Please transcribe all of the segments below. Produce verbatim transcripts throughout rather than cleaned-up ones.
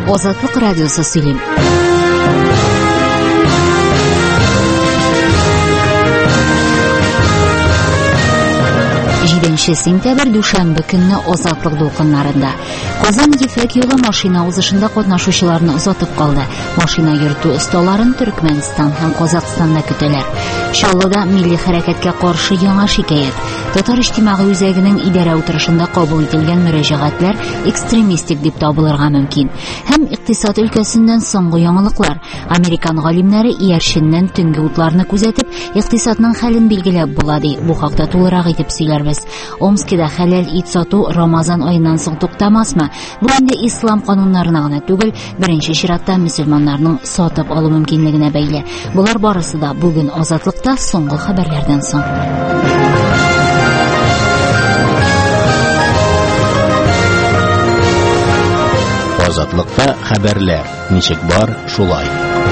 Азатлык радиосы сөйлим. җиденче сентябрь дүшәмбе көнне Азатлык дулкыннарында Казан-Ефәк юлы машина узышында катнашучыларны озатып калды. Машина йөртү осталарын Төркмәнстан һәм Казакъстанда көтәләр. Чаллыда милли хәрәкәткә каршы яңа шикаят. Татар иҗтимагый үзәгенең идарә утырышында кабул ителгән мөрәҗәгатьләр экстремистик дип табылырга мөмкин. Һәм икътисад өлкәсеннән соңгы яңалыклар. Американ галимнәре иярченнән төнге утларны күзәтеп, икътисадның хәлен билгеләп була ди. Бу хакта тулырак итеп сөйләрбез. Омскида хәләл ит сату Рамазан аеннан соң туктамасмы? Бу инде ислам кануннарына гына түгел, беренче чиратта мөселманнарның сатып алу мөмкинлегенә бәйле. Булар барысы да бүген Азатлыкта соңгы хәбәрләрдән соң. Азатлыкта хәбәрләр. Ничек бар, шулай.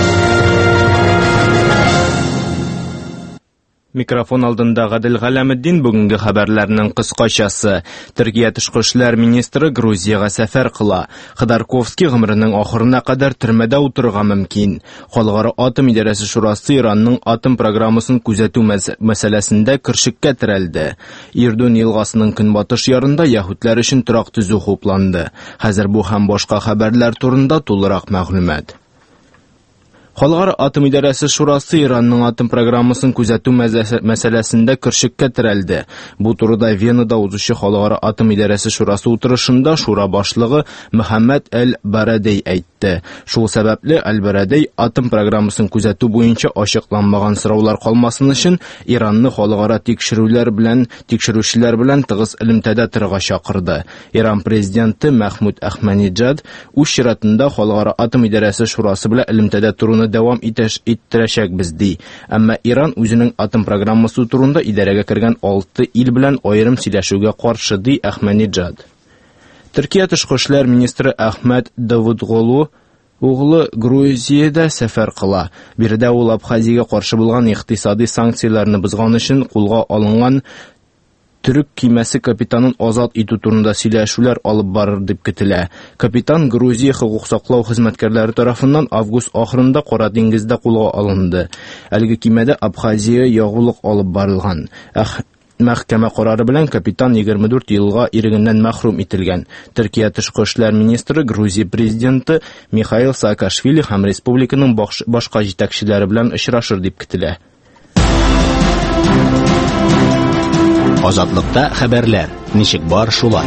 Микрофон алдында Гадел Галәметдин. Бүгенге хәбәрләрнең кыскачасы. Төркия тышкы эшләр министры Грузияга сәфәр кыла. Ходорковский гомеренең ахырына кадәр төрмәдә утырырга мөмкин. Халыкара атом идарәсе шурасы Иранның атом программасын күзәтү мәсьәләсендә кершеккә терәлде. Ирдун елгасының көнбатыш ярында яһүдләр өчен торак төзү хупланды. Хәзер бу һәм башка хәбәрләр турында тулырак мәгълүмат. Халыкара атом идарәсе шурасы Иранның атом программасын күзәтү мәсьәләсендә кершеккә терәлде. Бу турыда Венада узучы халыкара атом идарәсе шурасы утырышында шура башлыгы Мөхәммәд әл-Барадей әйтте. Шул сәбәпле әл-Барадей атом программасын күзәтү буенча ачыкланмаган сораулар калмасын өчен Иранны халыкара тикшерүләр белән, тикшерүчеләр белән тыгыз элемтәдә торырга чакырды. Иран президенты Мәхмүд Әхмәниҗад үз чиратында халыкара атом идарәсе шурасы белән элемтәдә торуны дәвам итеш иттерәчәкбез ди. Әмма Иран үзенең атом программасы турында идарәгә кергән алты ил белән аерым сөйләшүгә каршы ди Әхмәниҗад. Төркия тышкы эшләр министры Әхмәд Давутоглу углы Грузиядә сәфәр кыла. Биредә ул Абхазиягә каршы булган икътисади санкцияләрне бозган өчен кулга алынган Түрек кимәсе капитанын азат итү турында сөйләшүләр алып барыр дип көтелә. Капитан Грузия хокук саклау хезмәткәрләре тарафыннан август ахырында Кара диңгездә кулга алынды. Әлеге кимәдә Абхазия ягулык алып барылган. Мәхкәмә карары белән капитан егерме дүрт елга ирегеннән мәхрүм ителгән. Төркия тышкы эшләр министры Грузия президенты Михаил Саакашвили һәм республиканың башка җитәкчеләре белән очрашыр дип көтелә. Азатлыкта хәбәрләр. Ничек бар, шулай.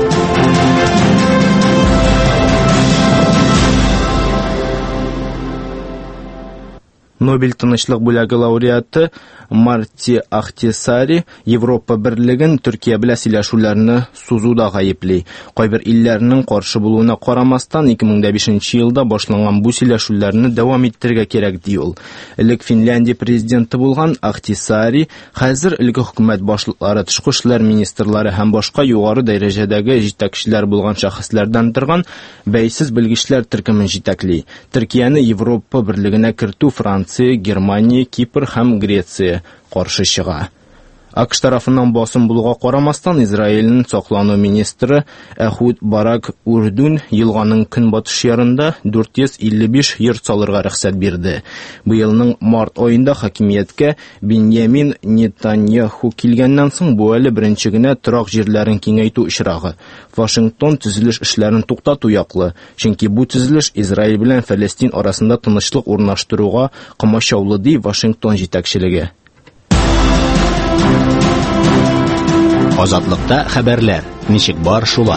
Нобель тынычлык бүләге лауреаты Марти Ахтисари Европа берлеген Төркия белән сөйләшүләрне сузуда гаепли. Кайбер илләрнең каршы булуына карамастан ике мең бишенче елда башланган бу сөйләшүләрне дәвам иттерергә кирәк ди ул. Элек Финляндия президенты булган Ахтисари хәзер элек хөкүмәт башлыклары, тышкы эшләр министрлары һәм башка югары дәрәҗәдәге җитәкчеләр булган шәхесләрдән торган бәйсез белгечләр төркемен җитәкли. Төркияне Европа берлегенә кертү Франция, Германия, Кипр һәм Греция каршы чыга. АКШ тарафыннан басым булуга карамастан Израильнең саклану министры Әхуд Барак Урдун елганың көнбатыш ярында дүрт йөз илле биш йорт салырга рөхсәт бирде. Бу елның март аенда хакимияткә Беньямин Нетаньяху килгәннән соң бу әле беренче генә торак җирләрен киңәйтү ишрагы. Вашингтон төзелеш эшләрен туктату яклы, чөнки бу төзелеш Израиль белән Фәлестин арасында тынычлык урнаштыруга комачаулы ди Вашингтон җитәкчелеге. Азатлыкта хәбәрләр. Ничек бар, шулай.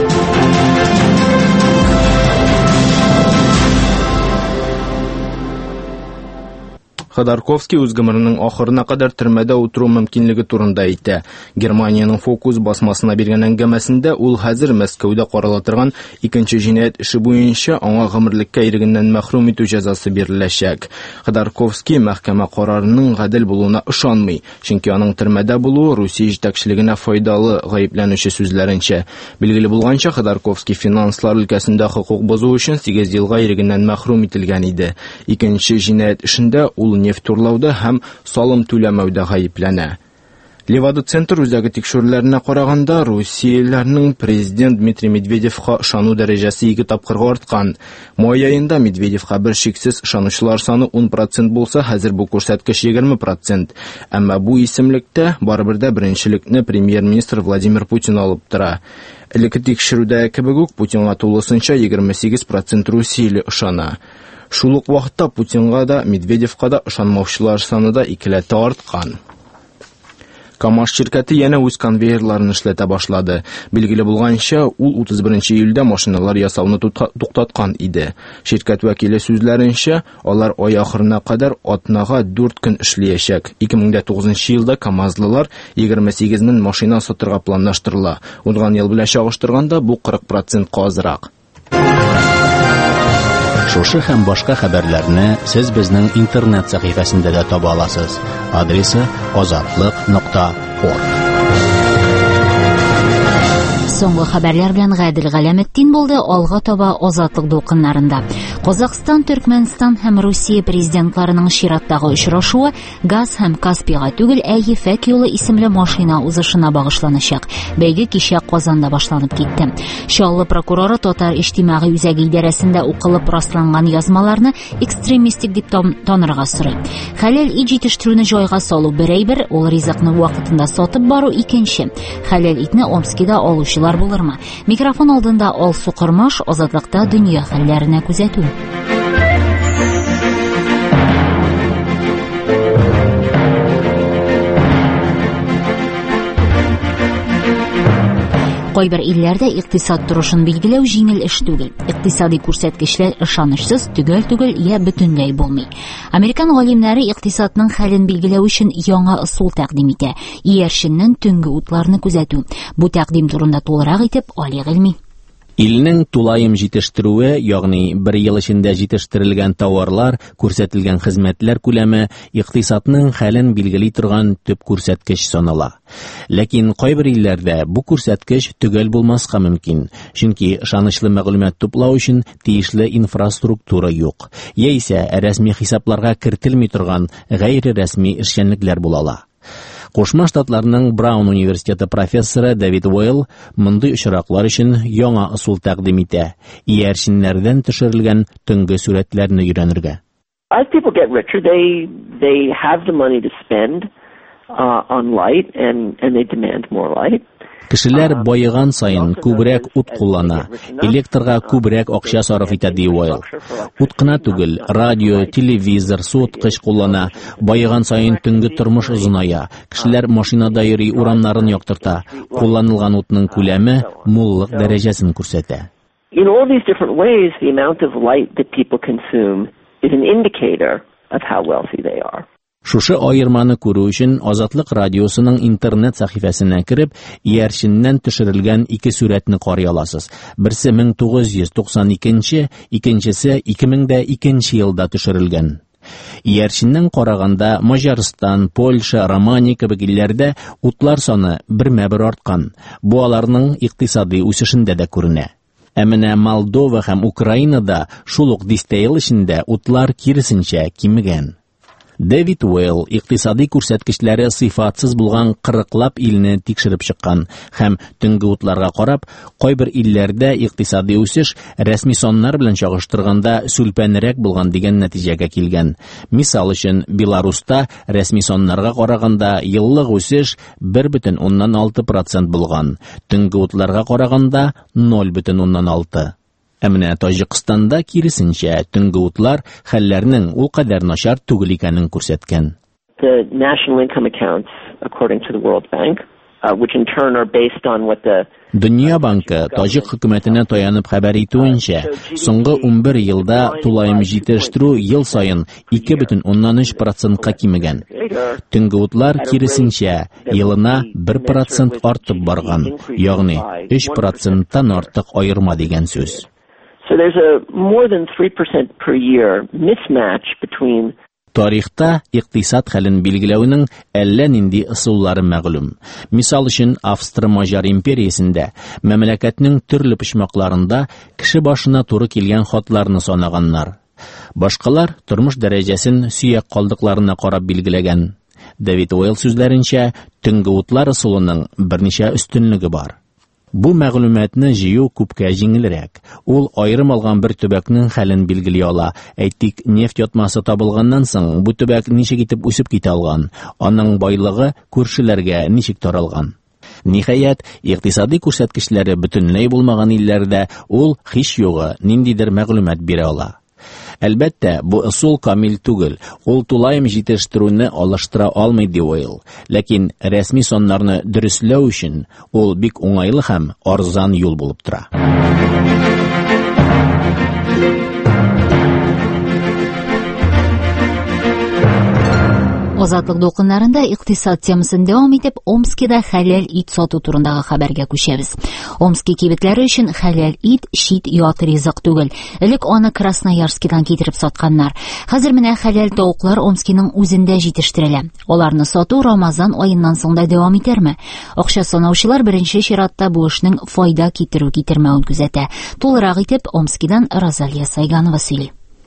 Ходорковский үз гомеренең ахырына кадәр төрмәдә утыру мөмкинлеге турында әйтә. Германиянең Фокус басмасына биргән әңгәмәсендә ул хәзер Мәскәүдә карала торган икенче җинаять эше буенча аңа гомерлеккә ирегеннән мәхрүм итү җәзасы биреләчәк. Ходорковский мәхкәмә карарының гадел булуына ышанмый, чөнки аның төрмәдә булуы Русия җитәкчелегенә файдалы, гаепләнүче сүзләренчә. Билгеле булганча, Ходорковский финанслар өлкәсендә хокук бозу өчен сигез елга ирегеннән мәхрүм ителгән иде. Икенче җинаять эшендә ул нефть урлауда һәм салым түләмәүдә гаепләнә. Левада центр үзәге тикшерүләренә караганда, Русияләрнең президент Дмитрий Медведевка ышану дәрәҗәсе ике тапкырга арткан. Май аенда Медведевка бер шиксез ышанучылар саны ун процент булса, хәзер бу күрсәткеч егерме процент. Әмма бу исемлектә барыбер дә беренчелекне премьер-министр Владимир Путин алып тора. Элекке тикшерүдә кебек үк Путинга тулысынча егерме сигез процент русияле ышана. Шул ук вакытта Путинга да, Медведевка да ышанмаучылар саны да икеләтә арткан. КамАЗ şirkәте яна үз конвейерларын эшләтә башлады. Билгеле булганча, ул утыз беренче июльдә машиналар ясауны туктаткан иде. Şirkәт вәкиле сүзләренчә, алар ай ахырына кадәр атнага дүрт көн эшләячәк. ике мең тугызынчы елда КамАЗлылар егерме сигез мең машина сатырга планлаштырыла. Узган ел белән чагыштырганда бу кырык процентка азрак. Шушы һәм башка хәбәрләрне сез безнең интернет сәхифәсендә дә таба аласыз. Адресы азатлык нокта орг. Соңгы хәбәрләр белән Гадел Галәметдин булды. Алга таба азатлык дулкыннарында. Казакстан, Төркмәнстан һәм Русия президентларының чираттагы очрашуы газ һәм Каспийга түгел, ә Ефәк юлы исемле машина узышына багышланачак. Бәйге кичә Казанда башланып китте. Чаллы прокуроры Татар иҗтимагый үзәге идарәсендә укылып расланган язмаларны экстремистик дип танырга сорый. Хәләл ит җитештерүне җайга салу бер әйбер, ул ризыкны вакытында сатып бару икенче. Хәләл итне Омскида алучылар булырмы? Микрофон алдында Алсу Кырмаш, Азатлыкта дөнья хәлләренә күзәтү. Кайбер илләрдә икътисад торышын билгеләү җиңел эш түгел. Икътисади күрсәткечләр ышанычсыз түгел-түгел я бөтенләй булмый. Американ галимнәре икътисадның хәлен билгеләү өчен яңа ысул тәкъдим итә. Иярченнән төнге утларны күзәтү. Бу тәкъдим турында тулырак итеп Али Гыйльми. Илнең тулаем җитештерүе, ягъни бер ел эчендә җитештерелгән товарлар, күрсәтелгән хезмәтләр күләме икътисадның хәлен билгели торган төп күрсәткеч санала. Ләкин кайбер илләрдә бу күрсәткеч төгәл булмаска мөмкин, чөнки ышанычлы мәгълүмат туплау өчен тиешле инфраструктура юк, яисә рәсми хисапларга кертелми торган гайре-рәсми эшчәнлекләр булала. Кушма Штатларның Браун университеты профессоры Дэвид Уэйл мондый очраклар өчен яңа ысул тәкъдим итә. Иярченнәрдән төшерелгән төнге сүрәтләрне өйрәнергә. As people get richer, they they have the money to spend uh, on light and and they demand more light. Кешеләр байыган сайын күбрәк ут куллана, электрга күбрәк акча сарыф итә ди Уэйл. Ут кына түгел, радио, телевизор, суыткыч куллана, байыган сайын төнге тормыш озыная, кешеләр машинада йөри, урамнарын яктырта, кулланылган утның күләме муллык дәрәҗәсен күрсәтә. In all these different ways, the amount of light that people consume is an indicator of how wealthy they are. Шушы аерманы күрү өчен Азатлык радиосының интернет сәхифәсенә кереп, иярченнән төшерелгән ике сүрәтне карый аласыз. Берсе мең тугыз йөз туксан икенче, икенчесе ике мең икенче елда төшерелгән. Иярченнән караганда Маҗарстан, Польша, Романия кебек илләрдә утлар саны бермә-бер арткан. Бу аларның икътисади үсешендә дә күренә. Ә менә Молдова һәм Украинада шул ук дистә ел эчендә утлар киресенчә кимегән. Дэвид Уэйл икътисади күрсәткечләре сыйфатсыз булган кырыклап илне тикшереп чыккан һәм төнге утларга карап, кайбер илләрдә икътисади үсеш рәсми саннар белән чагыштырганда сүлпәнрәк булган дигән нәтиҗәгә килгән. Мисал өчен, Беларуста рәсми саннарга караганда еллык үсеш бер бөтен уннан алты процент булган, төнге утларга караганда ноль бөтен уннан алты. Ә менә Таҗикстанда киресенчә төнге утлар хәлләрнең ул кадәр начар түгел икәнен күрсәткән. The national income accounts, according to the World Bank, uh, which in turn are based on what the Дөнья банкы Таҗик хөкүмәтенә таянып хәбәр итүенчә, соңгы ун бер елда тулаем җитештерү ел саен ике бөтен уннан өч процентка кимегән. Төнге утлар киресенчә елына бер процент артып барган, ягъни өч проценттан артык аерма дигән сүз. So there's a more than three percent per year mismatch between Тарихта икътисад хәлен билгеләүнең әллә нинди ысуллары мәгълүм. Мисал өчен, Австро-Маҗар империясендә мәмләкәтнең төрле почмакларында кеше башына туры килгән хатларны санаганнар. Башкалар тормыш дәрәҗәсен сөяк калдыкларына карап билгеләгән. Дэвид Уэйл сүзләренчә, төнге утлар ысулының берничә өстенлеге бар. Бу мәгълүматны җыю күпкә җиңелрәк. Ул аерым алган бер төбәкнең хәлен билгели ала. Әйтик, нефть ятмасы табылганнан соң бу төбәк ничек итеп үсеп китә алган, аның байлыгы күршеләргә ничек таралган. Ниһаять, икътисади күрсәткечләре бөтенләй булмаган илләрдә ул һич югы ниндидер мәгълүмат бирә ала. Әлбәттә, бу ысул камил түгел. Ул тулаем җитештерүне алыштыра алмый ди Уэйл. Ләкин рәсми саннарны дөресләү өчен ул бик уңайлы һәм арзан юл булып тора. Азатлык дулкыннарында икътисад темасын дәвам итеп, Омскида хәләл ит сату турындагы хәбәргә күчәбез. Омски кибетләре өчен хәләл ит шит ят ризык түгел. Элек аны Красноярскидан китереп сатканнар. Хәзер менә хәләл тавыклар Омскиның үзендә җитештерелә. Аларны сату Рамазан аеннан соң да дәвам итәрме? Акча санаучылар беренче чиратта бу эшнең файда китерү китермәвен күзәтә. Тулырак итеп Омскидан Розалия Сайганова сөйли.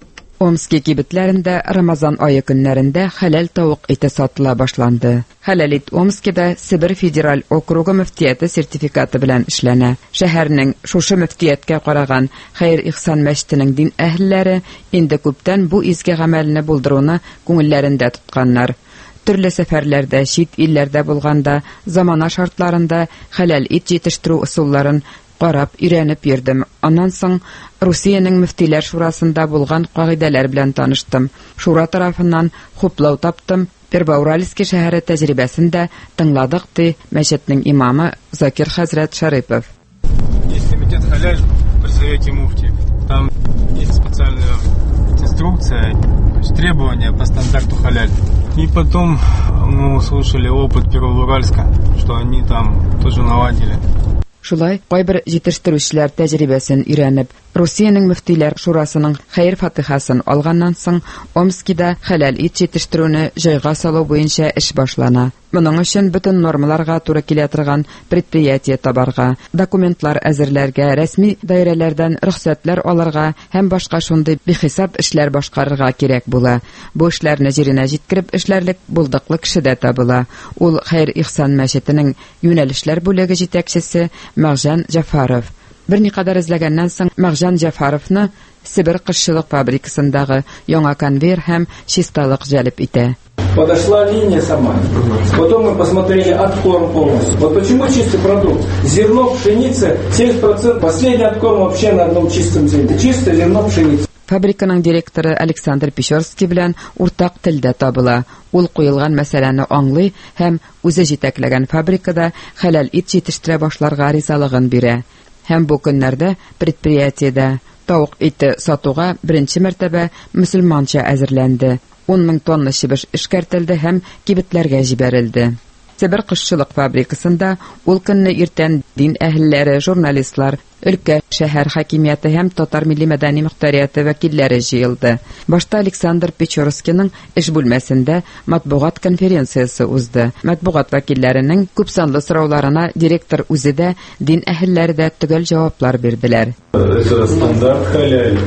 Омски кибетләрендә Рамазан айы көннәрендә хәләл тавык ите сатыла башланды. Хәләл ит Омскида Себер федераль округы мөфтияте сертификаты белән эшләнә. Шәһәрнең шушы мөфтияткә караган Хәйр-Ихсан мәчетенең дин әһелләре инде күптән бу изге гамәлне булдыруны күңелләрендә тотканнар. Төрле сәфәрләрдә, чит илләрдә булганда, замана шартларында хәләл ит җитештерү ысулларын карап, өйрәнеп йөрдем. Аннан соң Русиянең мөфтиләр шурасында булган кагыйдәләр белән таныштым. Шура тарафыннан хуплау таптым. Пербауральский шәһәре тәҗрибәсендә тыңладык ди мәчетнең имамы Закир хәзрәт Шарипов. Есть комитет халяль при совете муфти. Там есть специальная инструкция, требования по стандарту халяль. И потом мы услышали опыт Пероуральска, что они там тоже наладили. Шулай, кайбер җитештерүчеләр тәҗрибәсен өйрәнеп, Русиянең мөфтиләр шурасының хәйр фатихасын алганнан соң Омскида хәләл ит җитештерүне җайга салу буенча эш башлана. Моның өчен бөтен нормаларга туры килә торган предприятие табарга, документлар әзерләргә, рәсми даирәләрдән рөхсәтләр алырга һәм башка шундый бихисап эшләр башкарырга кирәк була. Бу эшләрне җиренә җиткереп эшләрлек булдыклы кеше дә табыла. Ул Хәйр-Ихсан мәчетенең юнәлешләр бүлеге җитәкчесе Мәгъҗан Җафаров. Берникадәр эзләгәннән соң Мәгъҗан Җафаровны Себер кышчылык фабрикасындагы яңа конвейер һәм чисталык җәлеп итә. Подошла линия сама. Потом мы посмотрели откорм полностью. Вот почему чистый продукт? Зерно, пшеница, семьдесят процентов. Последний откорм вообще на одном чистом зерне. Чистое зерно, пшеница. Фабриканың директоры Александр Печорский белән уртак телдә табыла. Ул куелган мәсьәләне аңлый һәм үзе җитәкләгән фабрикада хәләл ит җитештерә башларга ризалыгын бирә. Һәм бу көннәрдә предприятиедә тавык ите сатуга беренче мәртәбә мөселманча әзерләнде. ун мең тонна чебеш эшкәртелде һәм кибетләргә җибәрелде. Себер кышчылык фабрикасында ул көнне иртән дин әһелләре, журналистлар, өлкә шәһәр хакимияте һәм татар милли мәдәни мөхтәрияте вәкилләре җыелды. Башта Александр Печорскийның эш бүлмәсендә матбугат конференциясе узды. Матбугат вәкилләренең күпсанлы сорауларына директор үзе дә, дин әһелләре дә төгәл җаваплар бирделәр. Это стандарт халяль.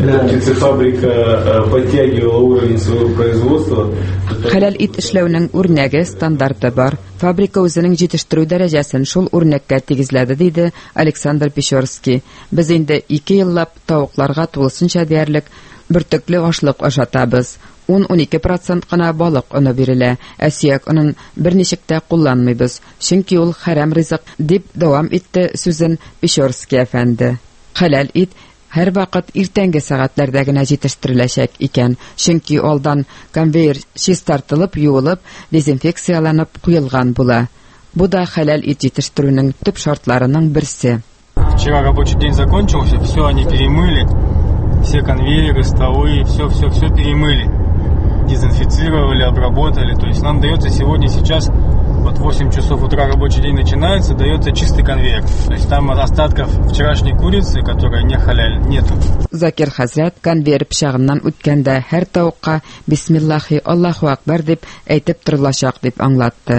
Фабрика подтягивала уровень своего производства. Хәләл ит эшләүнең үрнәге, стандарты бар. Фабрика үзенең җитештерү дәрәҗәсен шул үрнәккә тигезләде, диде Александр Печорский. Без инде ике еллап тавыкларга тулысынча диярлек бөртекле ашлык ашатабыз. ун-ун ике процент кына балык уны бирелә, ә сөяк унын берничек тә кулланмыйбыз, чөнки ул хәрәм ризык, дип дәвам итте сүзен Печорский әфәнде. Хәләл ит һәр вакыт иртәнге сәгатьләрдә генә җитештереләчәк икән, чөнки алдан конвейер чистартылып, юылып, дезинфекцияланып куелган була. Бу да хәләл ит җитештерүнең төп шартларының берсе. Вчера рабочий день закончился, все они перемыли, все конвейеры, столы, все-все-все перемыли, дезинфицировали, обработали. То есть нам дается сегодня, сейчас, вот восемь часов утра рабочий день начинается, дается чистый конвейер. То есть там остатков вчерашней курицы, которая не халяль, нету. Закир хәзрәт конвейер пычагыннан үткәндә һәр тавыкка бисмиллаһи Аллаһу акбар дип әйтеп торылачак дип аңлатты.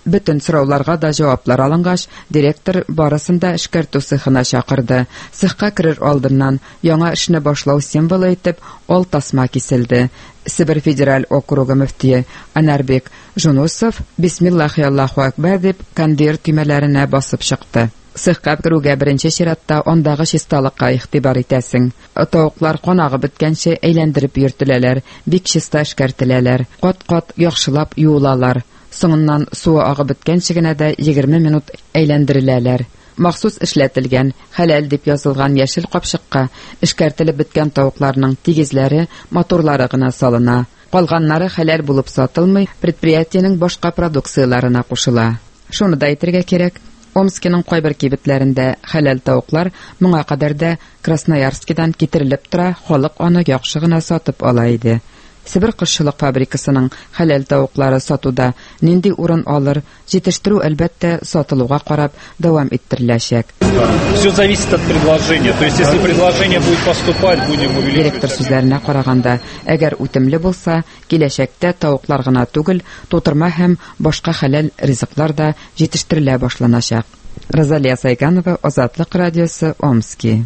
Бүтін сұрауларға да жауаплар алынғаш, директор барысын да эшкәртү цехына чакырды. Цехка керер алдыннан яңа эшне башлау символы итеп ал тасма киселде. Сибир федераль округы мөфтие Анарбек Жунусов «Бисмиллахи Аллаху акбар» дип конверт төймәләренә басып чыкты. Цехка керүгә беренче чиратта андагы чисталыкка игътибар итәсең. Тавыклар канагы беткәнче әйләндереп йөртеләләр, бик чиста эшкәртеләләр, кат-кат яхшылап юылалар. Соңыннан суы агып беткәнче генә дә егерме минут әйләндереләләр. Махсус эшләтелгән, хәләл дип язылган яшел капчыкка эшкәртелеп беткән тавыкларның тигезләре, моторлары гына салына. Калганнары хәләл булып сатылмый, предприятиенең башка продукцияләренә кушыла. Шуны да әйтергә кирәк, Омскиның кайбер кибетләрендә хәләл тавыклар моңа кадәр дә Красноярскидан китерелеп тора, халык аны яхшы гына сатып ала иде. Сибир кошчылык фабрикасының хәләл тавыклары сатуда нинди урын алыр, җитештерү әлбәттә сатылуга карап дәвам иттереләчәк. Все зависит от предложения. То есть если предложение будет поступать, будем увеличивать. Директор сүзләренә караганда, әгәр үтемле булса, киләчәктә тавыклар гына түгел, тутырма һәм башка хәләл ризыклар да җитештерелә башланачак. Розалия Сайганова, Азатлык радиосы, Омски.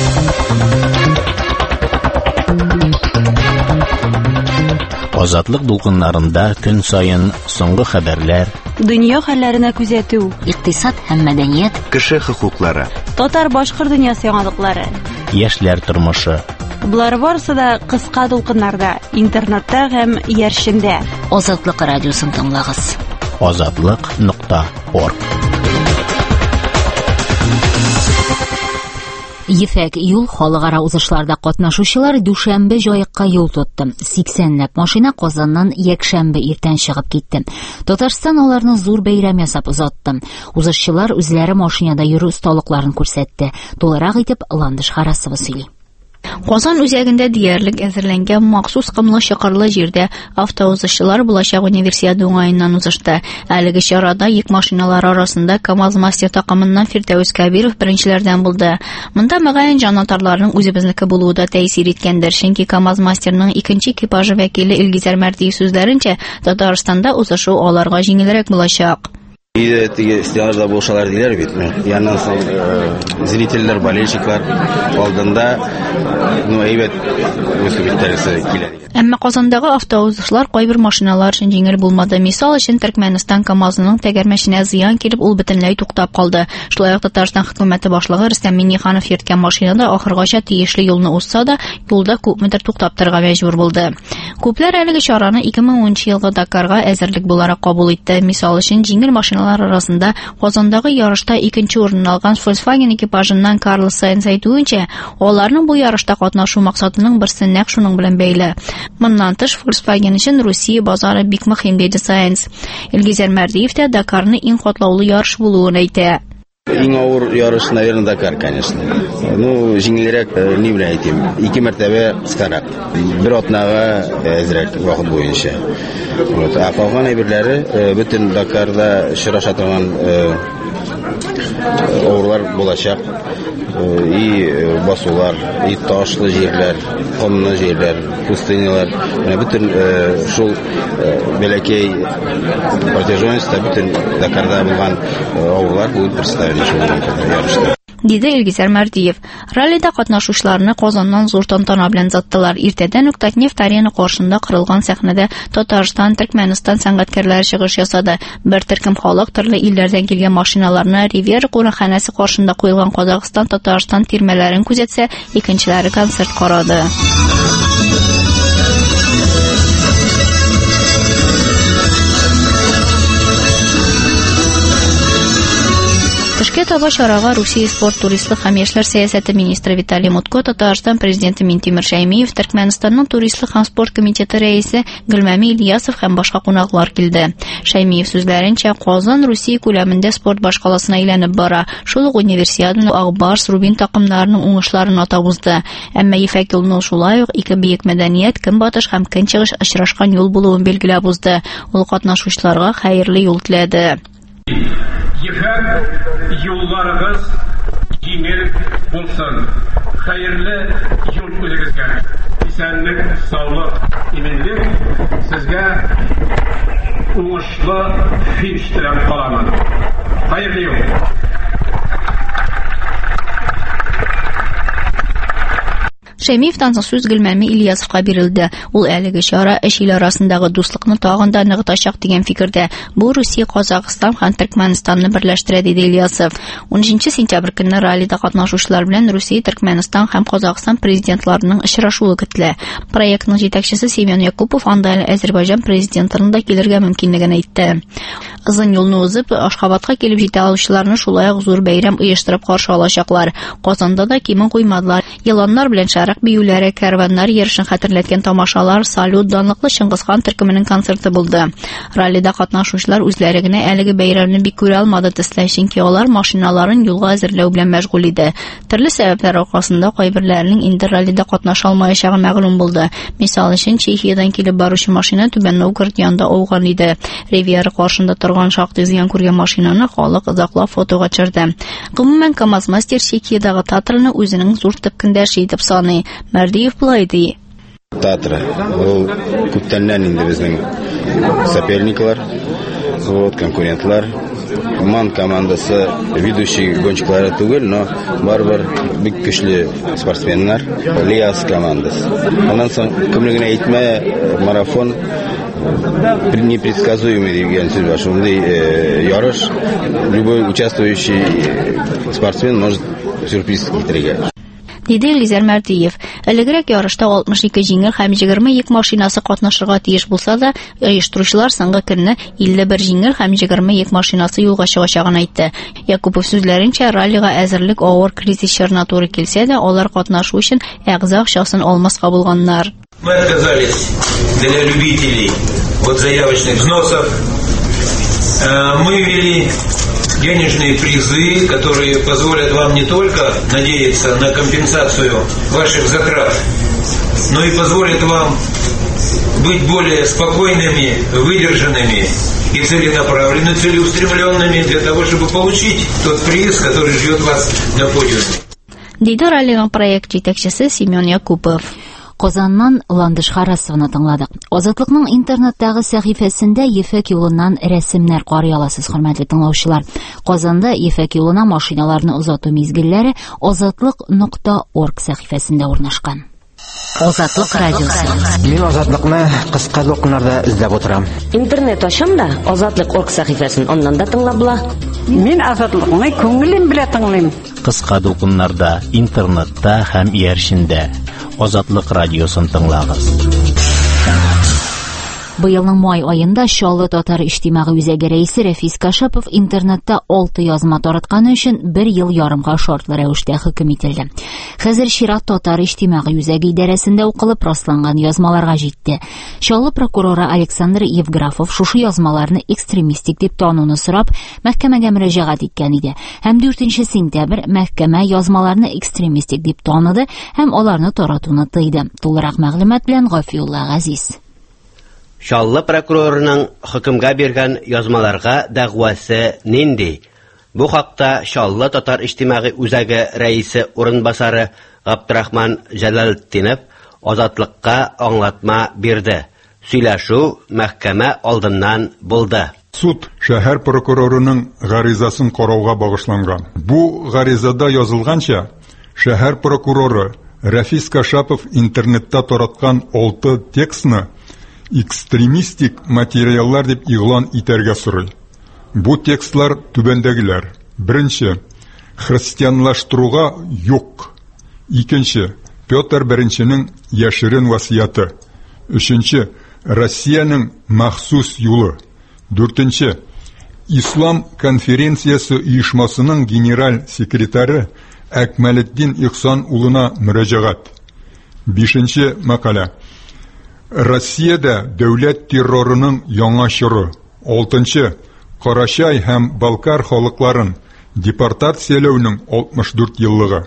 Азатлык дулкыннарында көн сайын соңгы хәбәрләр, дөнья хәлләренә күзәтү, икътисад һәм мәдәният, кеше хокуклары, татар-башкорт дөньясы яңалыклары, яшьләр тормышы. Булар барысы да кыска дулкыннарда, интернетта һәм яршендә. Азатлык радиосын тыңлагыз. азатлык нокта орг. Ефәк юл халыкара узышларда катнашучылар дүшәмбе җаекка юл тотты. сиксәнләп машина Казаннан якшәмбе иртән чыгып китте. Татарстан аларны зур бәйрәм ясап узатты. Узышчылар үзләре машинада йөрү осталыкларын күрсәтте. Тулырак итеп Ландыш Харасова сөйли. Казан үзәгендә диярлек әзерләнгән махсус кымлы чакырлы җирдә автоузышчылар булачак универсиада уңаеннан узышты. Әлеге чарада йөк машиналары арасында КамАЗ мастер такымыннан Фирдәүс Кабиров беренчеләрдән булды. Монда мәгәен җанатарларның үзебезнеке булуы да тәэсир иткәндер, чөнки КамАЗ мастерның икенче экипажы вәкиле Илгизәр Мәрдиев сүзләренчә, Татарстанда узышу аларга җиңелрәк булачак. И теге стеллажда булшалар диләр бит. Яннан соң зрительләр, болельщиклар алдында ну әйбәт үсүбиттәрсе килә. Әмма Казандагы автоузышлар кайбер машиналар өчен җиңел булмады. Мисал өчен Төркмәнстан КамАЗының тәгәрмәченә зыян килеп, ул бөтенләй туктап калды. Шулай ук Татарстан хөкүмәте башлыгы Рөстәм Миңнеханов йөрткән машинада ахыргача тиешле юлны узса да, юлда күпмедер туктап торырга мәҗбүр булды. Күпләр әлеге чараны ике мең унынчы елгы Дакарга әзерлек буларак кабул итте. Мисал өчен җиңел машиналар арасында Казандагы ярышта икенче урынны алган Volkswagen экипажыннан Карлос Сайнс әйтүенчә, аларның бу ярышта катнашу максатының берсе нәкъ шуның белән бәйле. Моннан тыш Volkswagen өчен Русия базары бик мөһим диде Сайнс. Илгизәр Мәрдиев тә Дакарны иң катлаулы ярыш булуын әйтә. Иң авыр ярыш, наверное, Дакар, конечно. Ну, җиңелрәк ни белән әйтим, ике мәртәбә кыскарак. Бер атнага әзрәк вакыт буенча. Вот, а калган әйберләре бөтен Дакарда очраша торган авырлар булачак. И басулар, и ташлы җирләр, комлы җирләр, пустынялар, менә бөтен шул бәләкәй протяженность бөтен Дакарда булган авырлар булып представление шул диде Илгизәр Мәрдиев. Раллида катнашучыларны Казаннан зур тантана белән заттылар. Иртәдән үк Татнефть арена каршында кырылган сәхнәдә Татарстан, Төркмәнстан сәнгатькәрләре чыгыш ясады. Бер төркем халык төрле илләрдән килгән машиналарны Ривьера кунакханәсе каршында куелган Казакстан, Татарстан тирмәләрен күзәтсә, икенчеләре концерт карады. Кышка таба чарага Русия спорт, туристлык һәм яшьләр сәясәте министры Виталий Мутко, Татарстан президенты Минтимер Шәймиев, Төркмәнстанның туристлык һәм спорт комитеты рәисе Гөлмәми Ильясов һәм башка кунаклар килде. Шәймиев сүзләренчә, Казан Русия күләмендә спорт башкаласына әйләнеп бара. Шул ук универсиаданы Акбарс, Рубин такымнарының уңышларын атап узды. Әмма Ефәк юлны шулай ук ике бөек мәдәният, көнбатыш һәм көнчыгыш очрашкан юл булуын билгеләп узды. Ул катнашучыларга хәерле юл теләде. Ефәк юлларыгыз җиңел булсын. Хәерле юл күлегезгә. Исәнлек, саулык, иминлек сезгә уңышлы финиш теләп каламын. Хәерле юл. Шәймиевтан соң сүз Гөлмәми Ильясовка бирелде. Ул әлеге чара эш ил арасындагы дуслыкны тагын да ныгытачак дигән фикердә. Бу Русия, Казакстан һәм Төркмәнстанны берләштерә, диде Ильясов. унжинче сентябрь көнне раллида катнашучылар белән Русия, Төркмәнстан һәм Казакстан президентларының очрашуы көтелә. Проектның җитәкчесе Семен Якупов анда Азәрбайҗан президентының да килергә мөмкинлеген әйтте. Озын юлны узып, Ашхабадка килеп җитә алучыларны шулай ук зур бәйрәм оештырып каршы алачаклар. Казанда да кимен куймадылар. Еланнар белән шәрык биюләре, кәрваннар йөрешен хәтерләткән тамашалар, салют, данлыклы Чыңгызхан төркеменең концерты булды. Раллида катнашучылар үзләре генә әлеге бәйрәмне бик күрә алмады төсле, чөнки алар машиналарын юлга әзерләү белән мәшгуль иде. Төрле сәбәпләр аркасында кайберләренең инде раллида катнаша алмаячагы мәгълүм булды. Мисал өчен, Чехиядан килеп баручы машина Түбән Новгород янында ауган иде. Ривьера каршында торган шактый зыян күргән машинаны халык озаклап фотога төшерде. Гомумән, КамАЗ-мастер Чехиядагы театрны үзенең зур төпкендәше итеп саный. Мәрдиев булай ди. Театр, ул күптәннән инде безнең соперниклар, вот конкурентлар. Ман командасы ведущий гонщиклары түгел, но барбар бик көчле спортсменнар, Лиас командасы. Аннан соң кемлегенә әйтмә, марафон непредсказуемый дигән сүз бар. Шундый ярыш любой участвующий спортсмен может сюрприз китерергә. Диде Лизер Мәрдиев. Элегрәк ярышта алтмыш ике җиңел һәм егерме йөк машинасы катнашырга тиеш булса да, оештыручылар соңгы көнне илле бер җиңел һәм егерме йөк машинасы юлга чыгачагын әйтте. Якупов сүзләренчә, раллига әзерлек авыр кризис чорына туры килсә дә, алар катнашу өчен әгъза акчасын алмаска булганнар. Мы отказались для любителей от заявочных взносов. Мы ввели денежные призы, которые позволят вам не только надеяться на компенсацию ваших затрат, но и позволят вам быть более спокойными, выдержанными и целенаправленными, целеустремленными для того, чтобы получить тот приз, который ждет вас на подиуме. Диде раллиның проект җитәкчесе Семен Якупов. Казаннан Ландыш Харасовны тыңладык. Азатлыкның интернеттагы сәхифәсендә Ефәк юлыннан рәсемнәр карый аласыз, хөрмәтле тыңлаучылар. Казанда Ефәк юлына машиналарны озату мизгелләре азатлык нокта орг сәхифәсендә урнашкан. Азатлык радиосы. Мин азатлыкны кыска докумнарда эзләп утырам. Интернет ачам да азатлык орг сәхифәсен аннан да тыңлап була. Мин азатлыкны күңелем белән тыңлыйм. Кыска докумнарда, интернетта һәм ияршендә Азатлык радиосын тыңлагыз. Быелның май айында Чаллы татар иҗтимагый үзәге рәисе Рәфис Кашапов интернетта алты язма таратканы өчен бер ел ярымга шартлы рәвештә хөкем ителде. Хәзер чират татар иҗтимагый үзәге идарәсендә укылып расланган язмаларга җитте. Чаллы прокуроры Александр Евграфов шушы язмаларны экстремистик дип тануны сорап мәхкәмәгә мөрәҗәгать иткән иде. Һәм дүртенче сентябрь мәхкәмә язмаларны экстремистик дип таныды һәм аларны таратуны тыйды. Тулырак мәгълүмат белән Гафиулла Газиз. Чаллы прокурорының хөкемгә биргән язмаларга дәгъвасы нинди? Бу хакта Чаллы татар иҗтимагый үзәге рәисе урынбасары Габдрахман Җәләлетдинов Азатлыкка аңлатма бирде. Сөйләшү мәхкәмә алдыннан булды. Суд шәһәр прокурорының гаризасын карауга багышланган. Бу гаризада язылганча, шәһәр прокуроры Рәфис Кашапов интернетта тараткан алты текстны экстремистик материаллар дип игълан итәргә сорый. Бу текстлар түбәндәгеләр. Беренче, христианлаштыруга юк. Икенче, Петр беренченең яшерен васыяты. Өченче, Россиянең махсус юлы. Дүртенче, Ислам конференциясы оешмасының генераль секретары Әкмәлетдин Ихсан улына мөрәҗәгать. Бишенче мәкалә. Россиядә дәүләт террорының яңа чоры. Алтынчы, Карачай һәм Балкар халыкларын депортацияләүнең алтмыш дүрт еллыгы.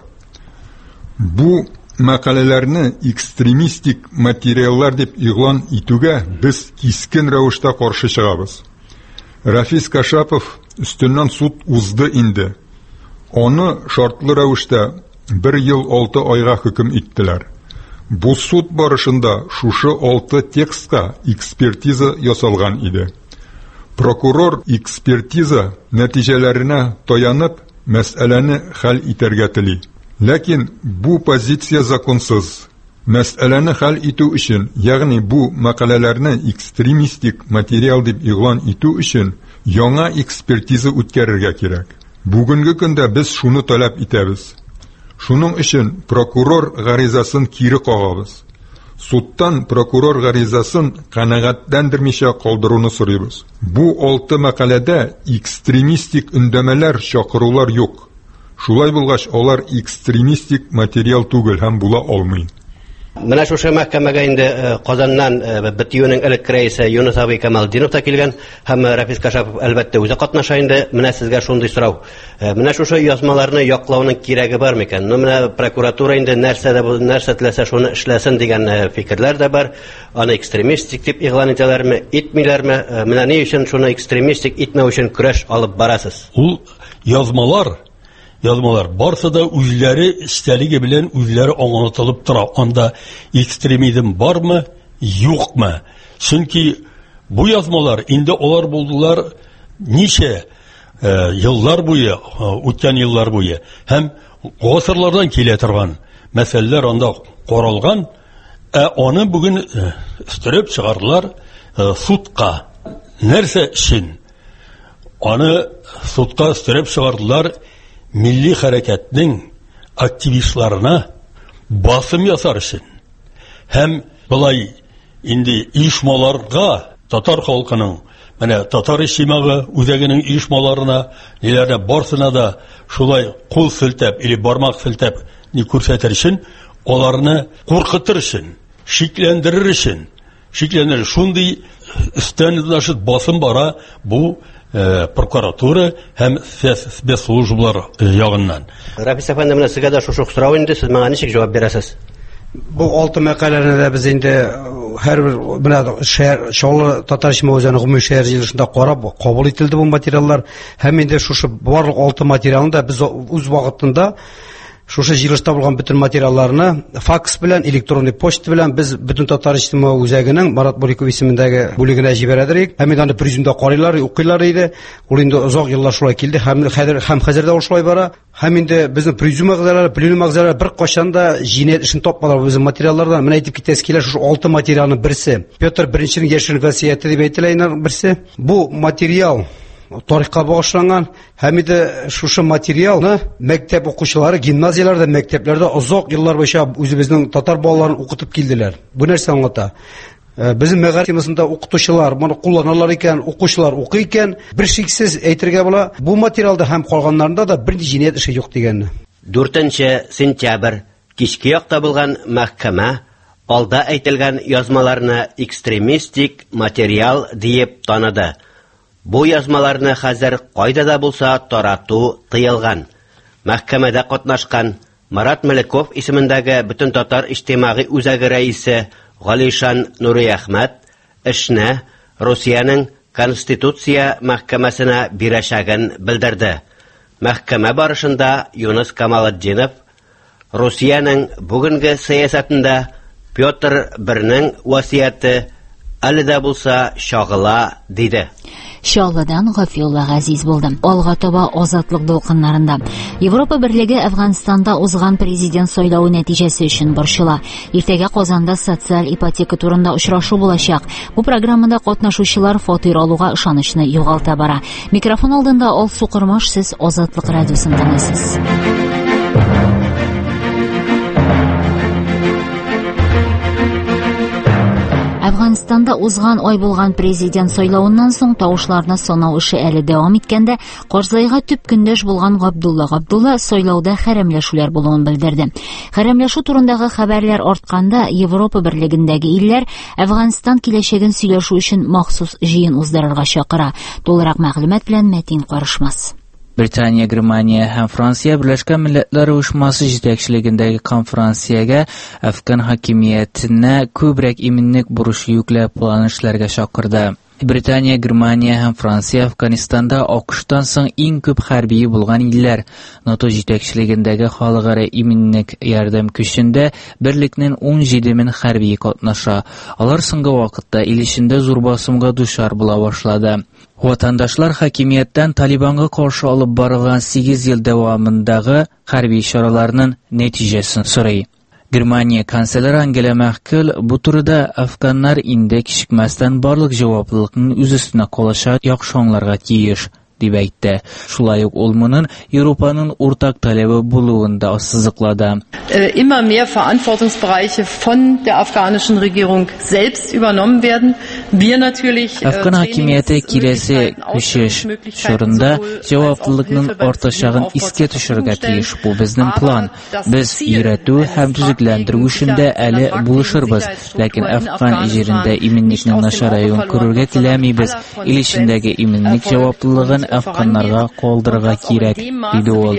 Бу мәкаләләрне экстремистик материаллар дип игълан итүгә без кискен рәвештә каршы чыгабыз. Рәфис Кашапов өстеннән суд узды инде. Аны шартлы рәвештә бер ел алты айга хөкем иттеләр. Бу суд барышында шушы алты текстка экспертиза ясалган иде. Прокурор экспертиза нәтиҗәләренә таянып мәсьәләне хәл итәргә тели. Ләкин бу позиция законсыз. Мәсьәләне хәл итү өчен, ягъни бу мәкаләләрне экстремистик материал дип игълан итү өчен яңа экспертиза үткәрергә кирәк. Бүгенге көндә без шуны таләп итәбез. Шуның өчен прокурор гаризасын кире кагабыз. Судтан прокурор гаризасын канәгатьләндермичә калдыруны сорыйбыз. Бу алты мәкаләдә экстремистик өндәмәләр, чакырулар юк. Шулай булгач, алар экстремистик материал түгел һәм була алмый. Менә шушы мәхкәмәгә инде Казаннан БТЮның элек рәисе Юнус абый Камалдинов та килгән һәм Рафис Кашапов әлбәттә үзе катнаша инде. Менә сезгә шундый сорау. Менә шушы язмаларны яклауның кирәге бар микән? Ну менә прокуратура инде нәрсәдә бу нәрсә теләсә шуны эшләсен дигән фикерләр дә бар. Аны экстремистик дип игълан итәләрме, итмиләрме? Менә ни өчен шуны экстремистик итмәү өчен көрәш алып барасыз? Ул язмалар Язмалар барсы да үзләре истәлеге белән үзләре аңлатылып тора. Анда экстремизм бармы, юкмы? Чөнки бу язмалар инде алар булдылар ничә э, еллар буе, үткән еллар буе һәм гасырлардан килә торган мәсьәләләр анда каралган. Ә аны бүген э, өстереп чыгарлар э, судка. Нәрсә өчен? Аны судка өстереп чыгарлар. Milli хәрәкәтнең активистларына басым ясар өчен. Һәм булай инде оешмаларга татар халкының, менә татар ичмагы үзәгенең оешмаларына, ниләрдә барсына да шулай кул селтәп или бармак селтәп ни күрсәтер өчен, аларны куркытыр өчен, шикләндерер өчен, шикләндерер шундый өстән басым бара бу прокуратура һәм спецслужбалар ягыннан. Рафис әфәнде, менә сезгә дә шушы сорау инде, сез моңа ничек җавап бирәсез? Бу алты мәкаләне дә без инде һәрбер менә шәһәр Чаллы Татарстан мөҗәмәгатьләре гомуми шәһәр җыелышында карап кабул ителде бу материаллар. Һәм инде шушы барлык алты материалны да без үз вакытында шушы җыелышта булган бөтен материалларны факс белән, электронный почта белән без бөтен Татарстан үзәгенең Марат Буриков исемендәге бүлегенә җибәрәдек. Һәм аны президентта карыйлар, укыйлар иде. Ул инде озак еллар шулай килде. Һәм хәзер һәм хәзердә ул шулай бара. Һәм инде безнең президиум әгъзалары, пленум әгъзалары бер кашан да җинаять эшен тапмалар безнең материаллардан. Менә әйтеп китәс килә шушы алты материалның берсе. Петр беренченең яшерен васыяте дип әйтелә берсе. Бу материал тарихка багышланган һәм иде шушы материалны мәктәп укучылары гимназияларда, мәктәпләрдә озак еллар буенча үзебезнең татар балаларын укытып килделәр. Бу нәрсә аңлата? Безнең мәгариф темасында укытучылар моны кулланалар икән, укучылар укый икән, бер шиксез әйтергә була, бу материалда һәм калганнарында да бер җинаять эше юк дигәнне. дүртенче сентябрь кичке якта булган мәхкәмә алда әйтелгән язмаларны экстремистик материал дип таныды. Бу язмаларны хәзер кайда да булса тарату тыелган. Мәхкәмәдә катнашкан Марат Мәлеков исемендәге бөтен татар иҗтимагый үзәге рәисе Галишан Нури Әхмәт эшне Русиянең Конституция мәхкәмәсенә бирәчәген белдерде. Мәхкәмә барышында Юнус Камалетдинов Русиянең бүгенге сәясәтендә Петр бернең васыяте әле дә булса шагыла диде. Чаллыдан Гафиулла Газиз булды. Алга таба азатлык дулкыннарында. Европа Берлеге Әфганстанда узган президент сайлауы нәтиҗәсе өчен борчыла. Иртәгә Казанда социаль ипотека турында очрашу булачак. Бу программада катнашучылар фатир алуга ышанычны югалта бара. Микрофон алдында Ал Сукырмаш, сез Азатлык радиосын тыңлыйсыз. Әфганстанда узган ай булган президент сайлауыннан соң тавышларны санау эше әле дәвам иткәндә, Карзайга төп көндәш булган Габдулла Габдулла сайлауда хәрәмләшүләр булуын белдерде. Хәрәмләшү турындагы хәбәрләр артканда Европа Берлегендәге илләр Әфганстан киләчәген сөйләшү өчен махсус җыен уздырырга чакыра. Толырак мәгълүмат белән Мәтин Карышмас. Британия, Германия һәм Франция Берләшкән Милләтләр Оешмасы җитәкчелегендәге конференциягә Әфган хакимиятенә күбрәк иминлек бурычы йөкләп план эшләргә чакырды. Британия, Германия һәм Франция Афганистанда акыштан соң иң күп хәрби булган илләр. НАТО җитәкчелегендәге халыкара иминлек ярдәм көчендә берлекнең ун җиде мең хәрби катнаша. Алар соңгы вакытта ил эчендә зур басымга дучар була башлады. Ватандашлар хакимияттән Талибанга каршы алып барылган сигез ел дәвамындагы хәрби чараларның нәтиҗәсен сорый. Германия канцлеры Ангела Меркель бу турыда афганнар инде кичекмәстән барлык җаваплылыкны үз өстенә калачак яхшы аңларга тиеш дип әйтте. Шулай ук ул моның Европаның уртак таләбе булуын да ассызыклады. Immer mehr Verantwortungsbereiche von der afghanischen Regierung selbst übernommen werden. Wir natürlich Афган хакимияте кирәсе күчеш чорында җаваплылыкның артачагын искә төшерергә тиеш. Бу безнең план. Без өйрәтү һәм төзекләндерү эшендә әле булышырбыз, ләкин Афган җирендә иминлекнең начараюын күрергә теләмибез. Ил эчендәге иминлек җаваплылыгын афганнарга калдырырга кирәк, диде ул.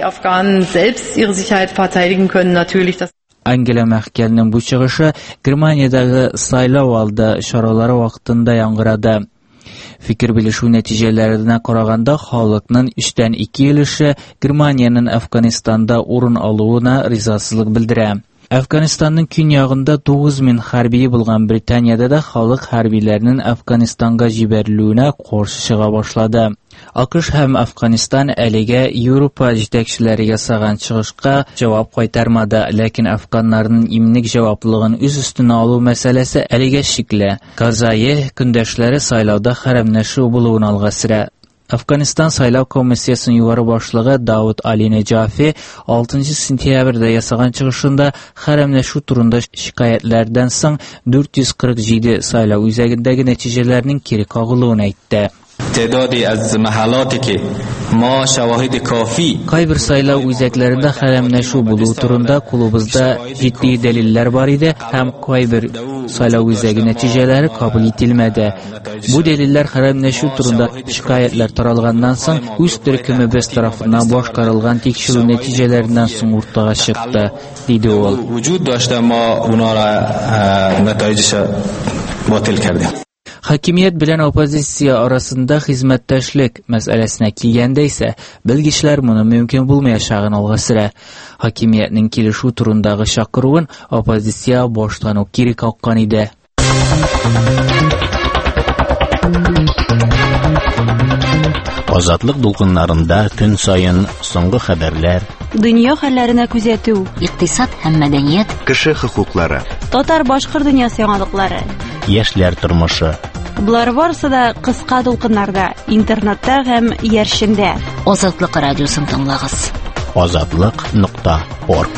Ангела Меркельнең бу чыгышы Германиядәге сайлау алды чаралары вакытында яңгырады. Фикер белешү нәтиҗәләренә караганда, халыкның өчтән ике өлеше Германияның Афганистанда урын алуына ризасызлык белдерә. Афганистанның көньягында тугыз мең хәрби булган Британияда да халык хәрбиләренең Афганистанга җибәрелүенә каршы чыга башлады. АКШ һәм Афганистан әлегә Европа җитәкчеләре ясаган чыгышка җавап кайтармады, ләкин афганнарның иминлек җаваплылыгын үз өстенә алу мәсьәләсе әлегә шикле. Карзайе көндәшләре сайлауда хәрәмләшү булуын алга сөрә. Афганистан сайлау комиссиясының югары башлыгы Дауд Али Неджафи алтынчы сентябрьдә ясаган чыгышында хәрәмләшү турында шикаятьләрдән соң дүрт йөз кырык җиде сайлау үзәгендәге нәтиҗәләрнең кире кагылуын әйтте. تعدادی از محلاتی که ما شواهد کافی Кайбер сайлау үзәкләрендә хәрәмләшү булу турында клубыбызда җитди дәлилләр бар иде һәм кайбер сайлау үзәге нәтиҗәләре кабул ителмәде. Бу дәлилләр хәрәмләшү турында шикаятьләр таралганнан соң үз төркемебез тарафыннан башкарылган тикшерү нәтиҗәләреннән соң уртага чыкты, диде ул. وجود داشته ما اونا را نتایجش باطل کردیم. Хакимият белән оппозиция арасында хезмәттәшлек мәсьәләсенә килгәндә исә, белгечләр моны мөмкин булмаячагын алга сөрә. Хакимиятның килешү турындагы чакыруын оппозиция баштан ук кире каккан иде. Азатлык дулкыннарында көн сайын соңгы хәбәрләр, дөнья хәлләренә күзәтү, икътисад һәм мәдәният, кеше хокуклары, татар-башкыр дөньясы яңалыклары, яшьләр тормышы. Булар барысы да кыска дулкыннарда, интернетта һәм яршендә. Азатлык радиосын тыңлагыз. азатлык нокта орг.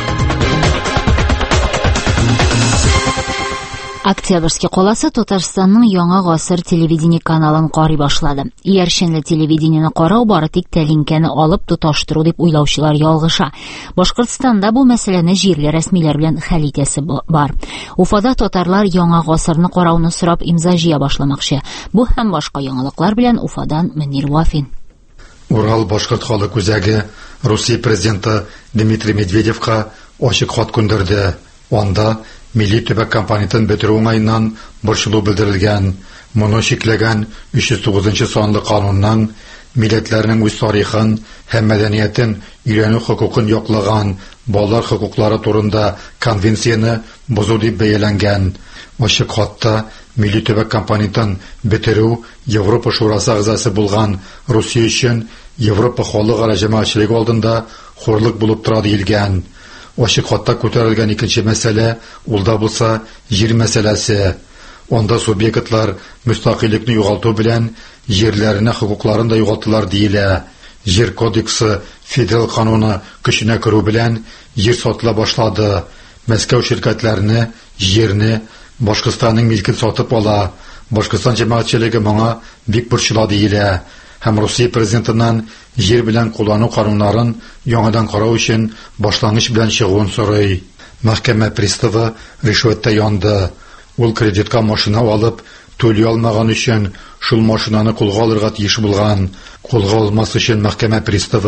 Октябрьский каласы Татарстанның Яңа гасыр телевидение каналын карый башлады. Яршенле телевидениене карау бары тик тәлинкәне алып тоташтыру дип уйлаучылар ялгыша. Башкортстанда бу мәсьәләне җирле рәсмиләр белән хәл итәсе бар. Уфада татарлар Яңа гасырны карауны сорап имза җыя башламакчы. Бу һәм башка яңалыклар белән Уфадан Мөнир Вафин. Урал башкорт халык үзәге Русия президенты Дмитрий Медведевка ачык хат күндерде. Анда Milli төбәк компаниятын бетерү уңайыннан борчылу белдерелгән. Моны шикләгән өч йөз тугызынчы санлы канунның милләтләрнең үз тарихын һәм мәдәниятен өйрәнү хокукын яклаган балалар хокуклары турында конвенцияны бозу дип бәяләнгән. Ачык хатта Milli төбәк компаниятын бетерү Европа шурасы әгъзасы булган Русия өчен Европа халыкара җәмәгатьчелеге алдында хорлык булып тора диелгән. Ачык хатта күтәрелгән икенче мәсьәлә ул да булса җир мәсьәләсе. Онда субъектлар мөстәкыйльлекне югалту белән җирләренә хокукларын да югалтылар диелә. Җир кодексы федераль кануны көченә керү белән җир сатыла башлады. Мәскәү şirkәтләрне җирне Башкортстанның милкен сатып ала. Башкортстан җәмәгатьчелеге моңа бик борчыла диелә. Һәм Русия президентыннан җир белән куллану кануннарын яңадан карау өчен башлангыч белән чыгуын сорый. Мәхкәмә приставы ришвәттә янды. Ул кредитка машина алып, түли алмаган өчен шул машинаны кулга алырга тиеш булган. Кулга алмас өчен мәхкәмә приставы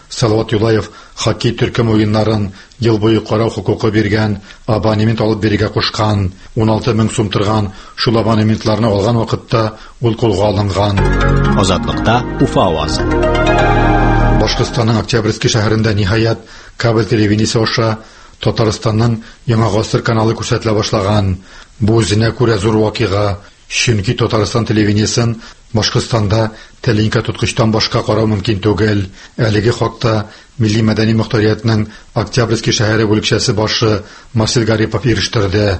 Салават Юлаев хоккей төркем уеннарын ел буе карау хокукы биргән, абонемент алып бирергә кушкан. ун алты мең сум торган шул абонементларны алган вакытта ул кулга алынган. Азатлыкта Уфа авазы. Башкортстанның Октябрьский шәһәрендә ниһаять кабель телевидениесе аша Татарстанның Яңа гасыр каналы күрсәтелә башлаган. Бу үзенә күрә зур вакыйга, чөнки Татарстан телевидениесен Башкортстанда тәлинкә тоткычтан башка карау мөмкин түгел. Әлеге хакта Милли мәдәни мөхтәриятның Октябрьский шәһәре бүлекчәсе башы Марсель Гарипов ирештерде.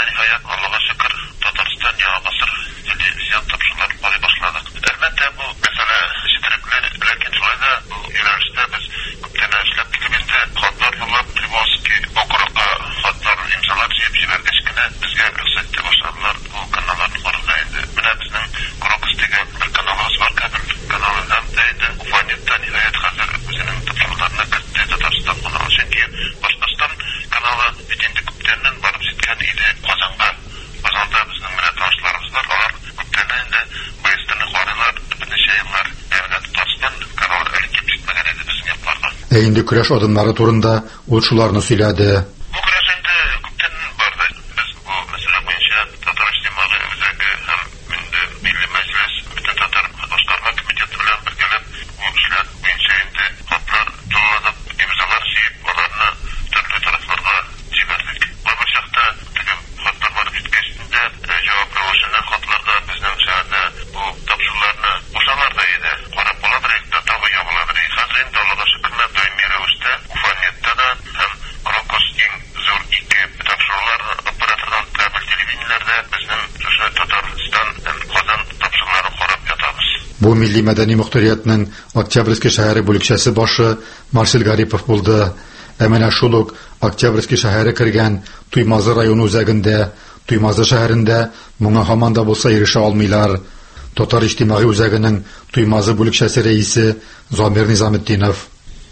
Ә инде көрәш адымнары турында ул шуларны сөйләде. Бу милли мәдәни мөхтәриятның Октябрьский шәһәре бүлекчәсе башы Марсель Гарипов булды. Ә менә шул ук Октябрьский шәһәре кергән Туймазы районы үзәгендә, Туймазы шәһәрендә моңа һаман да булса ирешә алмыйлар. Татар иҗтимагый үзәгенең Туймазы бүлекчәсе рәисе Замир Низаметдинов.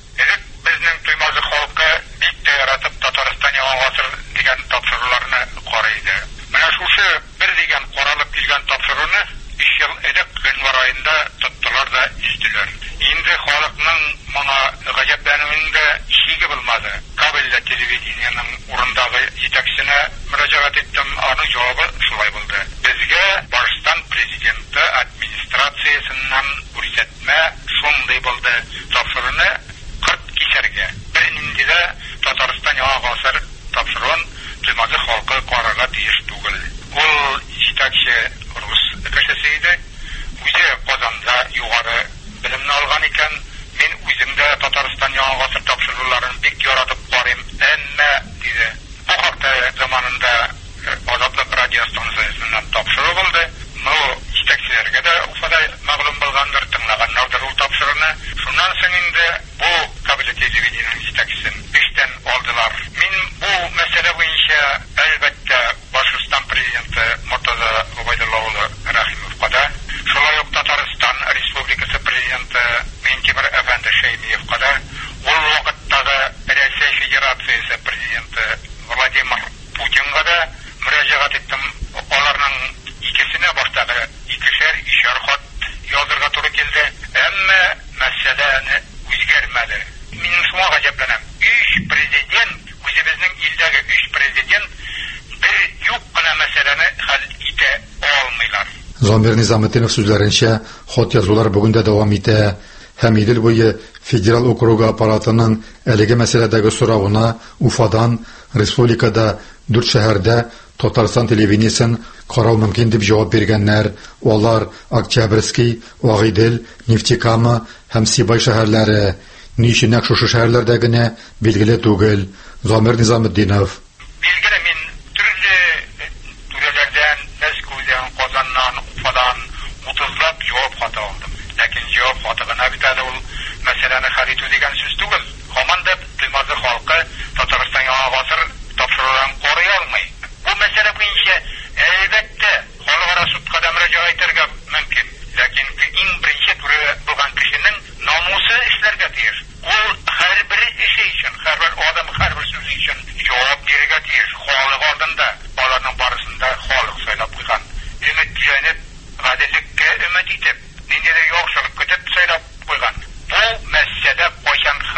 Безнең Туймазы халкы бик тә яратып Татарстан Яңа гасыр дигән тапшыруларны карый иде. Менә шушы бер дигән каралып килгән тапшыруны өч ел элек гыйнвар аенда тоттылар да иштеләр. Инде халыкның моңа гаҗәпләнүендә чиге булмады. Кабель телевидениеның урындагы җитәкчесенә мөрәҗәгать иттем, аның җавабы шулай булды. Безгә Башкортстан президенты администрациясеннән күрсәтмә шундый булды. Тапшыруны кырт кичәргә. Бер нинди дә Татарстан Яңа гасыр тапшыруын Туймазы халкы карарга тиеш түгел. Ул җитәкче рус кешесе иде. Үзе Казанда югары белемне алган икән. Мин үзем дә Татарстан Яңа гасыр тапшыруларын бик яратып карыйм. Әмма диде, бу хакта заманында Азатлык радио станциясеннән тапшыру булды. Ну, җитәкчеләргә дә Уфада мәгълүм булгандыр, тыңлаганнардыр ул тапшыруны. Шуннан соң инде бу кабель телевидениенең җитәкчесен эштән алдылар. Мин бу мәсьәлә буенча әлбәттә Башкортстан президенты Муртаза Гобайдулла улы Рәхимовка да, шулай ук Татарстан Республикасы президенты Минтимер әфәнде Шәймиевка да, ул вакыттагы Россия Федерациясе президенты Владимир Путинга да мөрәҗәгать иттем. Аларның икесенә баштагы икешәр ишәр хат язырга туры килде. Әмма мәсьәләне үзгәрмәде. Мин шуңа гаҗәпләнәм. Өч президент, үзебезнең илдәге өч президент бер юк кына мәсьәләне хәл итә алмыйлар. Замир Низаметдинов сүзләренчә, хат язулар бүген дә дәвам итә. Һәм Идел буе федерал округы аппаратының әлеге мәсьәләдәге соравына Уфадан республикада дүрт шәһәрдә Татарстан телевидениесен карау мөмкин дип җавап биргәннәр. Алар Октябрьский, Агыйдел, Нефтекама һәм Сибай шәһәрләре. Ни өчен нәкъ шушы шәһәрләрдә генә билгеле түгел. Замир Низаметдинов. Билгеле, мин төрле түрәләрдән, Мәскәүдән, Казаннан, Уфадан утызлап җавап хаты алдым. Ләкин җавап хаты гына бит әле ул мәсьәләне хәл итү дигән сүз түгел. Һаман да Туймазы халкы Татарстан Яңа гасыр тапшыруларын карый алмый. Бу мәсьәлә буенча әлбәттә халыкара судка да мөрәҗәгать итәргә мөмкин. Ләкин иң беренче туры булган кешенең намусы эшләргә тиеш. Ул һәрбер эше өчен, һәрбер адам һәрбер сүзе өчен җавап бирергә тиеш. Халык алдында аларның барысында халык сайлап куйган. Өмет җанып, гаделлеккә өмет итеп, ниндидер яхшылык көтеп сайлап куйган. Бу мәсьәлә кайчан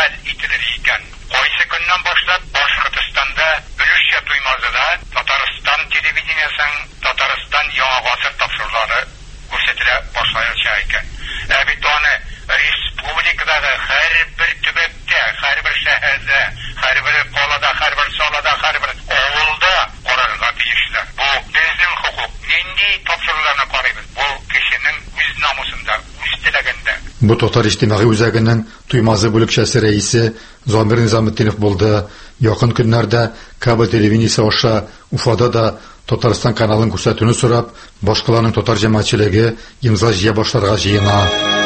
телевидениесен Татарстан яңа гасыр тапшырулары күрсәтелә башлаячак икән. Ә бит аны республикадагы һәрбер төбәктә, һәрбер шәһәрдә, һәрбер калада, һәрбер салада, һәрбер авылда карарга тиешләр. Бу безнең хукук. Нинди тапшыруларны карыйбыз? Бу кешенең үз намусында, үз теләгендә. Бу Татар иҗтимагый үзәгенең туймазы бүлекчәсе рәисе Замир Низаметдинов булды. Якын көннәрдә Кабы телевидениесе аша Уфада да Татарстан каналын күрсәтүне сорап, башкаларның татар җәмәгатьчелеге имза җыя башларга җыена.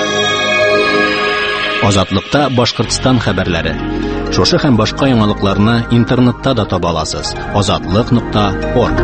Азатлыкта Башкортстан хәбәрләре. Шушы һәм башка яңалыкларны интернетта да таба аласыз. азатлык нокта орг.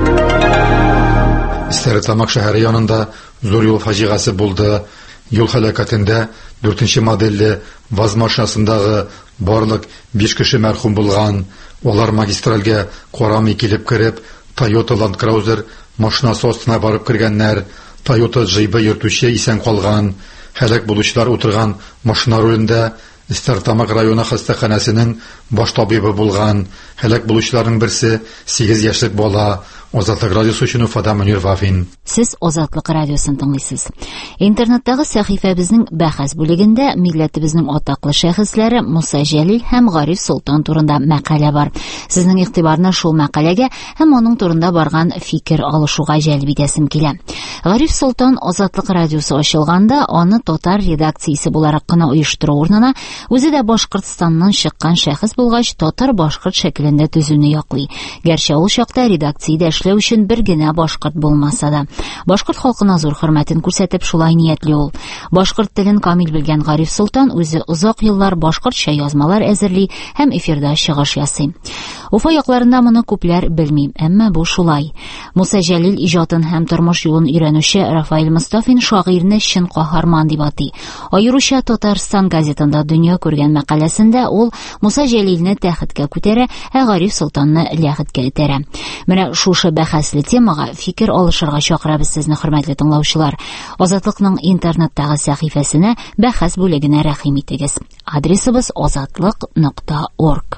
Стәрлетамак шәһәре янында зур юл фаҗигасы булды. Юл һәлакәтендә дүртенче модельле ВАЗ машинасындагы барлык биш кеше мәрхүм булган. Алар магистральгә карамый килеп кереп, Toyota Land Cruiser машинасы астына барып кергәннәр. Toyota Джейбы йөртүче исән калган. Һәлак булучылар утырган машина рулендә Стәрлетамак районы хастаханәсенең баш табибы булган. Һәлак булучыларның берсе сигез яшьлек бала. Азатлык радиосы өчен Уфада Мөнир Вафин. Сез Азатлык радиосын тыңлыйсыз. Интернеттагы сәхифәбезнең бәхәс бүлегендә милләтебезнең атаклы шәхесләре Муса Җәлил һәм Гариф Солтан турында мәкалә бар. Сезнең игътибарны шул мәкаләгә һәм аның турында барган фикер алышуга җәлеп итәсем килә. Гариф Солтан Азатлык радиосы ачылганда аны татар редакциясе буларак кына оештыру урынына үзе дә Башкортстаннан чыккан шәхес булгач татар-башкорт шәклендә төзүне яклый. Гәрчә ул чакта редакциядә эшләү өчен бер генә башкорт булмаса да, башкорт халкына зур хөрмәтен күрсәтеп шулай ниятли ул. Башкорт телен камил белгән Гариф Солтан үзе озак еллар башкортча язмалар әзерли һәм эфирда чыгыш ясый. Уфа якларында моны күпләр белми, әмма бу шулай. Муса Җәлил иҗатын һәм тормыш юлын өйрәнүче Рафаил Мустафин шагыйрьне чын каһарман дип атый. Аеруча Татарстан газетында дөнья күргән мәкаләсендә ул Муса Җәлилне тәхеткә күтәрә, ә Гариф Солтанны ләхеткә этәрә. Менә шушы бәхәсле темага фикер алышырга чакырабыз сезне, хөрмәтле тыңлаучылар. Азатлыкның интернеттагы сәхифәсенә бәхәс бүлегенә рәхим итегез. Адресыбыз азатлык нокта орг.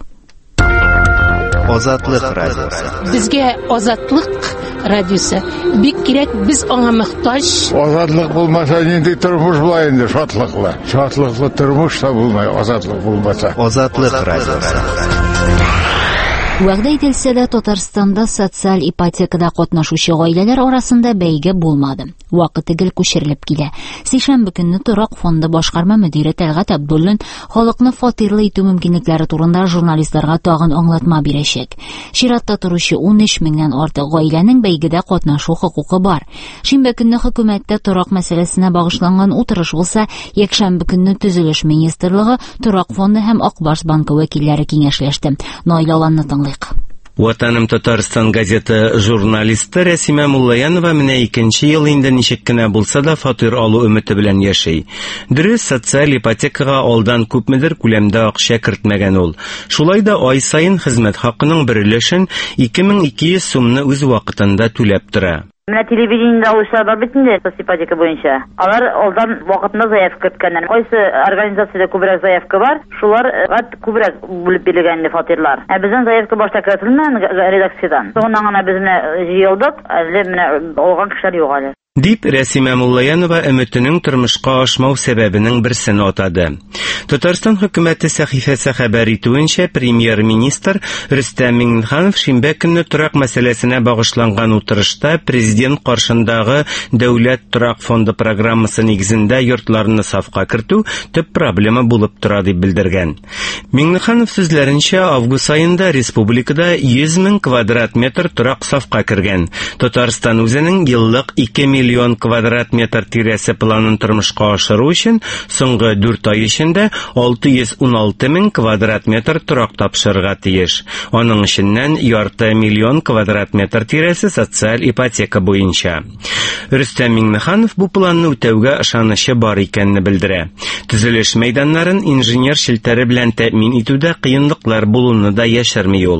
Азатлык радиосы. Безгә Азатлык радиосы бик кирәк, без аңа мохтаҗ. Азатлык булмаса нинди тормыш була инде, шатлыклы. Шатлыклы тормыш та булмай, азатлык булмаса. Азатлык радиосы. Вәгъдә ителсә дә Татарстанда социаль ипотекада катнашучы гаиләләр арасында бәйге булмады. Вакыты гел күчерелеп килә. Сишәмбе көнне Торак фонды башкарма мөдире Тәлгат Абдуллин халыкны фатирлы итү мөмкинлекләре турында журналистларга тагын аңлатма бирәчәк. Чиратта торучы ун өч меңнән артык гаиләнең бәйгедә катнашу хокукы бар. Шимбә көнне хөкүмәттә Торак мәсьәләсенә багышланган утырыш булса, якшәмбе көнне Төзелеш министрлыгы, Торак фонды һәм Акбарс банкы вәкилләре киңәшләште. Наилаланны Ватаным Татарстан газеты журналисты Рәсимә Муллаянова менә икенче ел инде ничек кенә булса да фатир алу өмете белән яши. Дөрес, социаль ипотекага алдан күпмедер күләмдә акча кертмәгән ул. Шулай да ай саен хезмәт хакының бер өлешен ике мең ике йөз сумны үз вакытында түләп тора. Менә телевидениедә алышлар бар бит инде ипотека буенча. Алар алдан вакытында заявка керткәннәр. Кайсы организациядә күбрәк заявка бар, шуларга күбрәк бүлеп бирелгән фатирлар. Ә безнең заявка башта кертелгән редакциядән. Соңыннан гына без менә җыелдык, әле менә алган кешеләр юк әле. Дип Рәсимә Муллаянова өметенең тормышка ашмау сәбәбенең берсен атады. Татарстан хөкүмәте сәхифәсе хәбәр итүенчә, премьер-министр Рөстәм Миңнеханов шимбә көнне торак мәсьәләсенә багышланган утырышта президент каршындагы Дәүләт торак фонды программасы нигезендә йортларны сафка кертү төп проблема булып тора дип белдергән. Миңнеханов сүзләренчә, август айында республикада йөз мең квадрат метр торак сафка кергән. Татарстан үзенең еллык ике миллион квадрат метр тирәсе планын тормышка ашыру өчен соңгы дүрт ай эчендә алты йөз ун алты мең квадрат метр торак тапшырырга тиеш. Аның эченнән ярты миллион квадрат метр тирәсе социаль ипотека буенча. Рөстәм Миңнеханов бу планны үтәүгә ышанычы бар икәнне белдерә. Төзелеш мәйданнарын инженер шелтәре белән тәэмин итүдә кыенлыклар булуны да яшерми ул.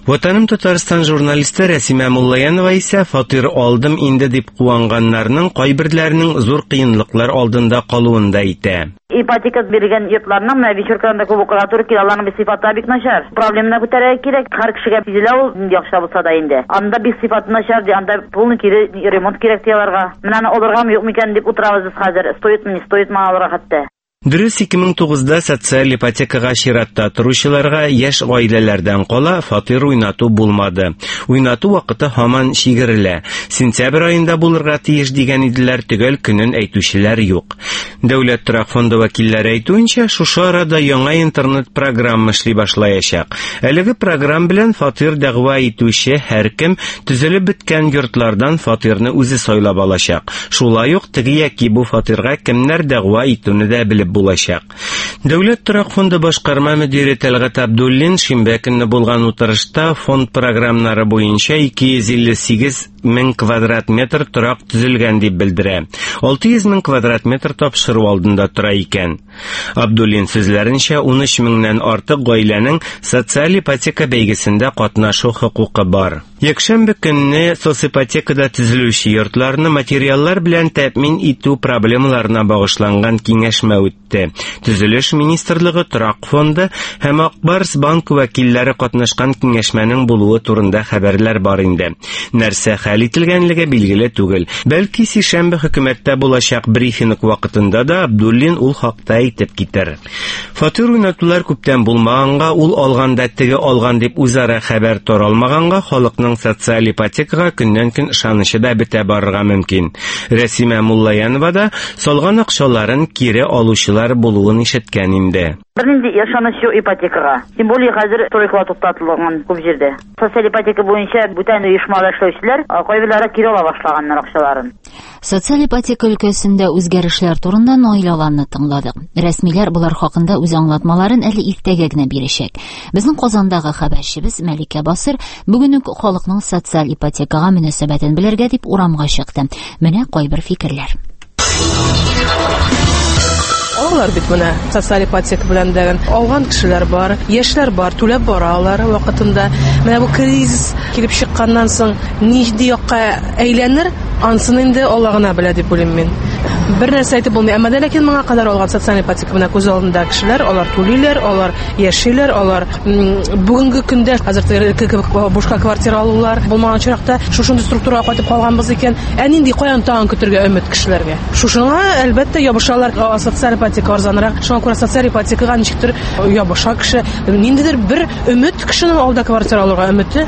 Ватаным Татарстан журналисты Рәсимә Муллаянова исә фатир алдым инде дип куанганнарның кайберләренең зур кыенлыклар алдында калуын да әйтә. Ипотека биргән йортларның менә вечеркаларында күп укырга туры килә, аларның бик сыйфаты бик начар. Проблеманы күтәрергә кирәк, һәр кешегә сизелә ул яхшы булса да инде. Анда бик сыйфаты начар, анда полный кире ремонт кирәк диярләргә. Менә аны алыргамы юкмы икән дип утырабыз без хәзер. Стоитмы, не стоитмы алырга хәтта. Дөрес, ике мең тугызда социаль ипотекага чиратта торучыларга яшь гаиләләрдән кала фатир уйнату булмады. Уйнату вакыты һаман чигерелә. Сентябрь айында булырга тиеш дигән иделәр, төгәл көнен әйтүчеләр юк. Дәүләт торак фонды вәкилләре әйтүенчә, шушы арада яңа интернет программа эшли башлаячак. Әлеге программа белән фатир дәгъва итүче һәркем төзелеп беткән йортлардан фатирны үзе сайлап алачак. Шулай ук теге яки бу фатирга кемнәр дәгъва итүне дә белеп булачак. Дәүләт торак фонды башкарма мөдире Тәлгат Абдуллин шимбә көнне булган утырышта фонд программалары буенча ике йөз илле сигез мең квадрат метр торак төзелгән дип белдерә. алты йөз мең квадрат метр тапшыру алдында тора икән. Абдуллин сүзләренчә, ун өч меңнән артык гаиләнең социаль ипотека бәйгесендә катнашу хокукы бар. Якшәмбе көнне соципотекада төзелүче йортларны материаллар белән тәэмин итү проблемаларына багышланган киңәшмә үтте. Төзелеш министрлыгы, торак фонды һәм Акбарс банк вәкилләре катнашкан киңәшмәнең булуы турында хәбәрләр бар инде. Нәрсә хәл ителгәнлеге билгеле түгел. Бәлки сишәмбе хөкүмәттә булачак брифинг вакытында да Абдуллин ул хакта әйтеп китер. Фатир уйнатулар күптән булмаганга, ул алганда теге алган дип үзара хәбәр таралмаганга, халыкның социаль ипотекага көннән-көн ышанычы да бетә барырга мөмкин. Рәсимә Муллаянова да салган акчаларын кире алучылар булуын ишеткән инде. Бернинди ышаныч юк ипотекага. Тем более хәзер стройкалар туктатылган күп җирдә. Социаль ипотека буенча бүтән оешмалар эшләүчеләр кайберләре кире ала башлаганнар акчаларын. Социаль ипотека өлкәсендә үзгәрешләр турында наилаларны тыңладык. Рәсмиләр булар хакында үз аңлатмаларын әле иртәгә генә бирәчәк. Безнең Казандагы хәбәрчебез Мәликә Басыр бүген үк халыкның социаль ипотекага мөнәсәбәтен белергә дип урамга чыкты. Менә кайбер фикерләр. Алар бит менә социаль ипотека белән дәгән алган кешеләр бар, яшьләр бар, түләп баралар вакытында. Менә бу кризис килеп чыкканнан соң нинди якка әйләнер, ансын инде Алла гына белә дип уйлыйм мин. Бер нәрсә әйтеп булмый, әмма ләкин моңа кадәр алган социаль ипотека менә күз алдында кешеләр, алар түлиләр, алар яшиләр, алар бүгенге көндә хәзер бушка квартира алулар булмаган чиракта шушындый структурага кайтып калганбыз икән. Ә нинди каян тагын көтергә өмет кешеләргә? Шушыңа әлбәттә ябышалар социаль ипотека арзанрак. Шуңа күрә социаль ипотекага ничектер ябыша кеше, ниндидер бер өмет кешенең алда квартира алырга өмете.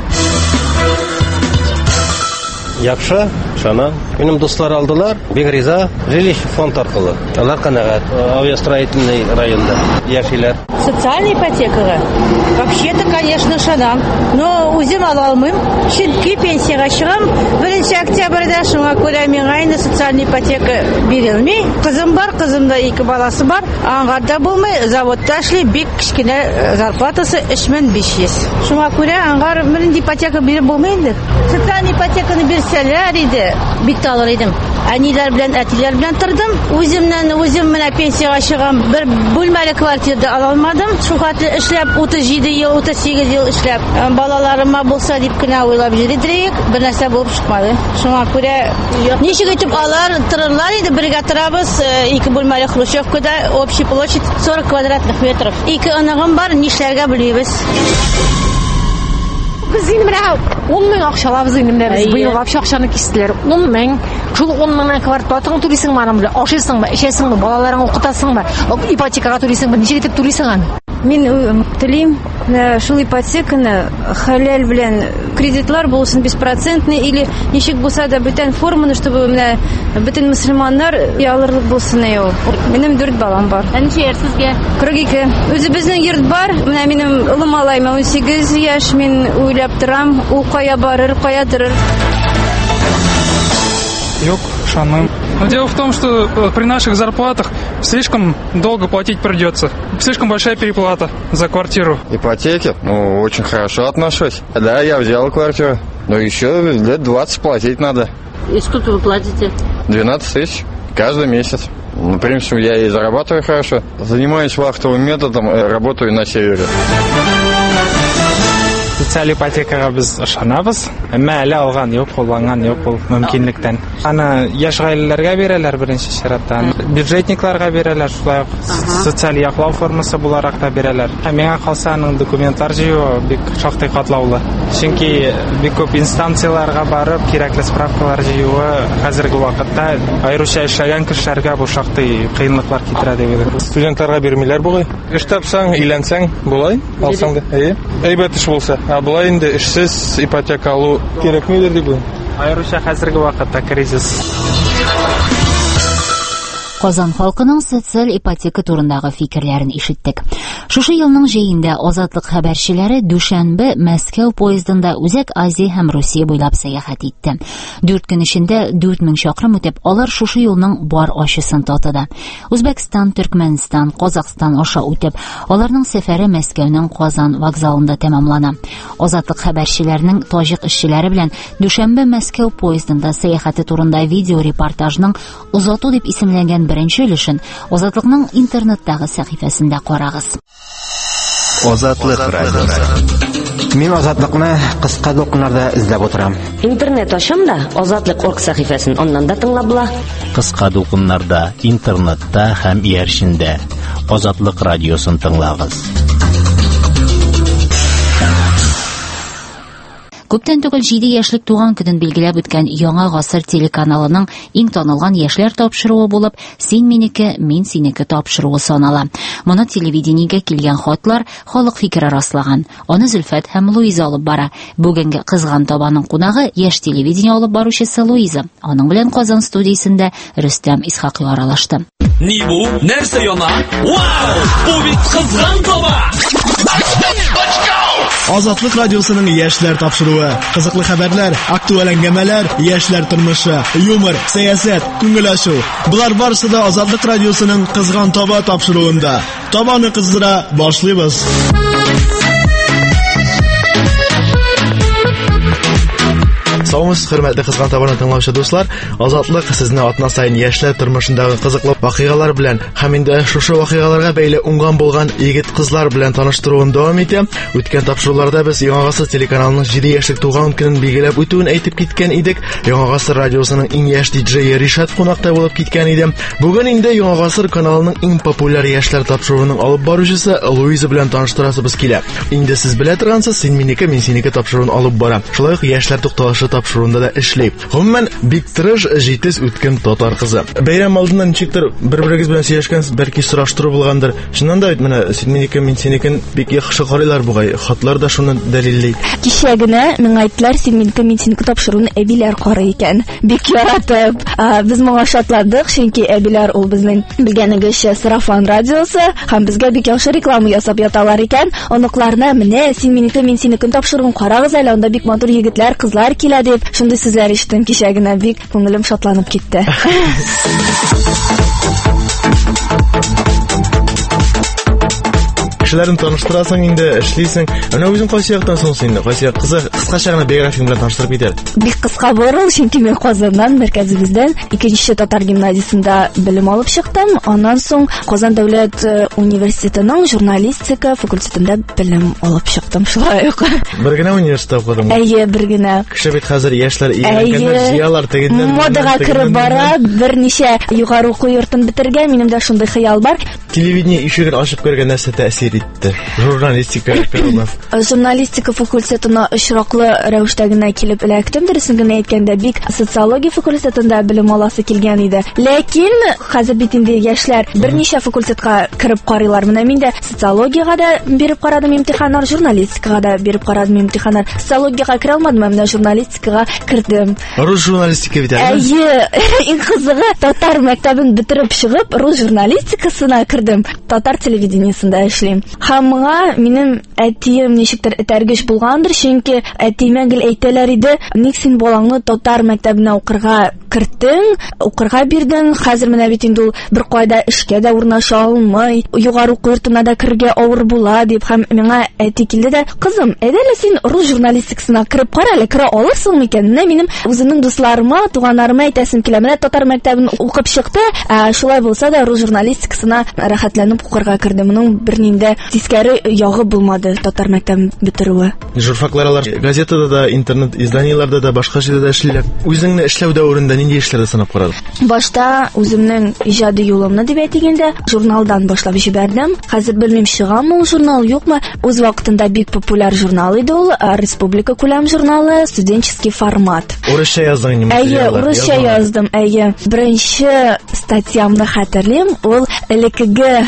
Яхшы, шана. Минем дуслар алдылар, бик риза, жилищ фонд аркылы. Алар канагат, авиастроительный районда яшиләр. Социальная ипотека. Вообще-то, конечно, шанам. Но үзем ала алмыйм. Чөнки пенсияга чыгам. беренче октябрьдә шуңа күрә миңа инде социальная ипотека бирелми. Кызым бар, кызымда ике баласы бар. Аңарда булмый, заводта эшли, бик кичкенә зарплатасы өч мең биш йөз. Шуңа күрә аңар беренче ипотека биреп булмый инде. Социальная ипотеканы бирсәләр иде, бит алыр идем. Әниләр белән, әтиләр белән тордым. Үземнән үзем менә пенсияга чыгам, бер бүлмәле квартирада ала алмадым. Шугаты эшләп утыз җиде ел, утыз сигез ел эшләп, балаларыма булса дип кенә уйлап йөридек, бер нәрсә булып чыкмады. Шуңа күрә ничек итеп алар торырлар иде, бергә торабыз, ике бүлмәле хрущевкада, общий площадь сорок квадратных метров. Ике анагым бар, нишләргә белмибез. Biz инде менә он мең акчалабыз инде менә без быел вообще акчаны кистеләр. он мең. Шул он меңнән квартплатаны түлисең мәнем белән. Ашыйсыңмы, эчәсеңме, балаларыңны укытасыңмы, ипотекага түлисеңме, ничек итеп түлисең аны? Мин телим шул ипотеканы хәләл белән кредитлар булсын беспроцентный или ничек булса да бүтән форманы, чтобы менә бүтән мөселманнар ялырлык булсын ул. Минем дүрт балам бар. Ничә яшь сезгә? кырык ике. Үзебезнең йорт бар. Менә минем улым малайм он сигез яшь. Мин уйлап торам, ул кая барыр, кая торыр. Юк, шанмым. Но дело в том, что при наших зарплатах слишком долго платить придется. Слишком большая переплата за квартиру. Ипотеки? Ну, очень хорошо отношусь. Да, я взял квартиру. Но еще лет двадцать платить надо. И сколько вы платите? двенадцать тысяч каждый месяц. Ну, в принципе, я и зарабатываю хорошо. Занимаюсь вахтовым методом, работаю на севере. Социаль ипотекага без ышанабыз. Әмма әле алган юк, кулланган юк ул мөмкинлектән. Аны яшь гаиләләргә бирәләр беренче чиратта. Бюджетникларга бирәләр, шулай ук социаль яклау формасы буларак та бирәләр. Һәм миңа калса аның документлар җыю бик шактый катлаулы. Чөнки бик күп инстанцияларга барып, кирәкле справкалар җыюы хәзерге вакытта аеруча эшләгән кешеләргә бу шактый кыенлыклар китерә дип уйлыйм. Студентларга бирмиләр бугай. Эш тапсаң, өйләнсәң, булай, алсаң да. Әйе. Әйбәт эш булса. А булай инде эшсез ипотека алу кирәкмидер дип уйлыйм. Аеруча хәзерге вакытта кризис. Казан халкының социаль ипотека турындагы фикерләрен ишеттек. Шушы елның җәендә Азатлык хәбәрчеләре Дүшәнбе Мәскәү поездында Үзәк Азия һәм Русия буйлап сәяхәт итте. дүрт көн эчендә дүрт мең чакрым үтеп, алар шушы юлның бар ачысын татыды. Үзбәкстан, Төркмәнстан, Казакстан аша үтеп, аларның сәфәре Мәскәүнең Казан вокзалында тәмамлана. Азатлык хәбәрчеләренең таҗик эшчеләре белән Дүшәнбе Мәскәү поездында сәяхәте турында видеорепортажның Узату дип исемләнгән беренче өлешен Азатлыкның интернеттагы сәхифәсендә карагыз. Азатлык радиосы. Мин Азатлыкны кыска докумнарда эзләп утырам. Интернет ачам да Азатлык точка орг сәхифәсен аннан да тыңлап була. Кыска докумнарда, интернетта һәм иярчендә Азатлык радиосын тыңлагыз. Күптән түгел җиде яшьлек туган көнен билгеләп үткән Яңа гасыр телеканалының иң танылган яшьләр тапшыруы булып Син минеке, мин синеке тапшыруы санала. Моны телевидениегә килгән хатлар халык фикере раслаган. Аны Зөлфәт һәм Луиза алып бара. Бүгенге кызган табаның кунагы яшь телевидение алып баручысы Луиза. Аның белән Казан студиясендә Рөстәм Исхакый аралашты. Ни бу? Нәрсә яна? Вау! Бу бит кызган таба! Азатлык радиосының яшьләр тапшыруы, кызыклы хәбәрләр, актуаль әңгәмәләр, яшьләр тормышы, юмор, сәясәт, күңел ачу. Булар барысы да Азатлык радиосының кызган таба тапшыруында. Табаны кыздыра башлыйбыз. Саумыз, хөрмәтле кызган табаны тыңлаучы дуслар, Азатлык сезне атна сайын яшьләр тормышындагы кызыклы вакыйгалар белән һәм инде шушы вакыйгаларга бәйле уңган булган егет-кызлар белән таныштыруын дәвам итә. Үткән тапшыруларда без Яңа гасыр телеканалының җиде яшьлек туган көнен билгеләп үтүен әйтеп киткән идек. Яңа гасыр радиосының иң яшь диджее Ришат кунакта булып киткән иде. Бүген инде Яңа гасыр каналының иң популяр яшьләр тапшыруының алып баручысы Луиза белән таныштырасыбыз килә. Инде сез белә торгансыз, Син минеке, мин синеке тапшыруын алып бара. Шулай ук яшьләр тукталышы тапшыруында да эшләй. Гомумән бик тырыш, җитез үткән татар кызы. Бәйрәм алдыннан ничектер бер-берегез белән сөйләшкәнсез, бәлки сораштыру булгандыр. Шуннан да бит менә Син минеке, мин синекен бик яхшы карыйлар бугай. Хатлар да шуны дәлилләй. Кичә генә миңа әйттеләр, Син минеке, мин синеке тапшыруын әбиләр карый икән. Бик яратып, без моңа шатладык, чөнки әбиләр ул безнең белгәнегезчә сарафан радиосы, һәм безгә бик яхшы реклама ясап яталар икән. Оныкларына менә Син минеке, мин синекен тапшыруын карагыз әле, анда бик матур егетләр, кызлар килә дип. Шундый сүзләр ишеттем кичә генә, бик күңелем шатланып китте. Кешеләрен таныштырасың инде, эшлисең. Менә үзең кайсы яктан соң син? Кайсы кызы кыскача гына биографияң белән таныштырып китәр. Бик кыска булыр, чөнки мин Казаннан, мәркәзебездән икенче татар гимназиясендә белем алып чыктым. Аннан соң Казан дәүләт университетының журналистика факультетында белем алып чыктым. Шулай ук. Бер генә университетта укыдым. Әйе, бер генә. Кеше бит хәзер яшьләр игенләр, зиялар тегеннән. Модага кереп бара, берничә югары уку йортын бетергән, минем дә шундый хыял бар. Телевидение ишеген ачып кергән нәрсә тәэсир итте. Журналистика факультетына. Журналистика факультетына очраклы рәвештә генә килеп эләктем. Дөресен генә әйткәндә, бик социология факультетында белем аласы килгән иде. Ләкин хәзер бит инде яшьләр берничә факультетка кереп карыйлар. Менә мин дә социологиягә дә биреп карадым имтиханнар, журналистикага да биреп карадым имтиханнар. Социологиягә керә алмадым, менә журналистикага кирдем. Рус журналистика бит. Әйе, иң кызыгы, татар мәктәбен бетереп чыгып, рус журналистикасына кирдем. Татар телевидениесендә эшлим. Һәм моңа минем әтием ничектер этәргеч булгандыр, чөнки әтиемә гел әйтәләр иде, ник син балаңны татар мәктәбенә укырга кертең, укырга бирдең, хәзер менә бит инде ул бер кайда эшкә дә урнаша алмый, югары уку йортына да кергә авыр була дип, һәм миңа әти килде дә, кызым, әйдәле син рус журналистикасына кирип кара әле, кире алырсың микән? Менә минем үземнең дусларыма, туганнарыма әйтәсем килә, менә татар мәктәбен укып чыкты, шулай булса да рус журналистикасына рәхәтләнеп укырга керде. Моның бернинде тискәре ягы булмады татар мәктәбен бетерүе. Журфаклар газетада да, интернет изданияларда да, башка җирдә дә эшлиләр. Үзеңне эшләү дәверендә нинди эшләрдә сынап карадың? Башта үземнең иҗади юлымны дип әйтгәндә журналдан башлап җибәрдем. Хәзер белмим чыгамы ул журнал, юкмы. Үз вакытында бик популяр журнал иде ул, республика күләм журналы, студенческий формат. Урысча яздың инде. Әйе, урысча яздым, әйе. Беренче статьямны хәтерлим, ул элекеге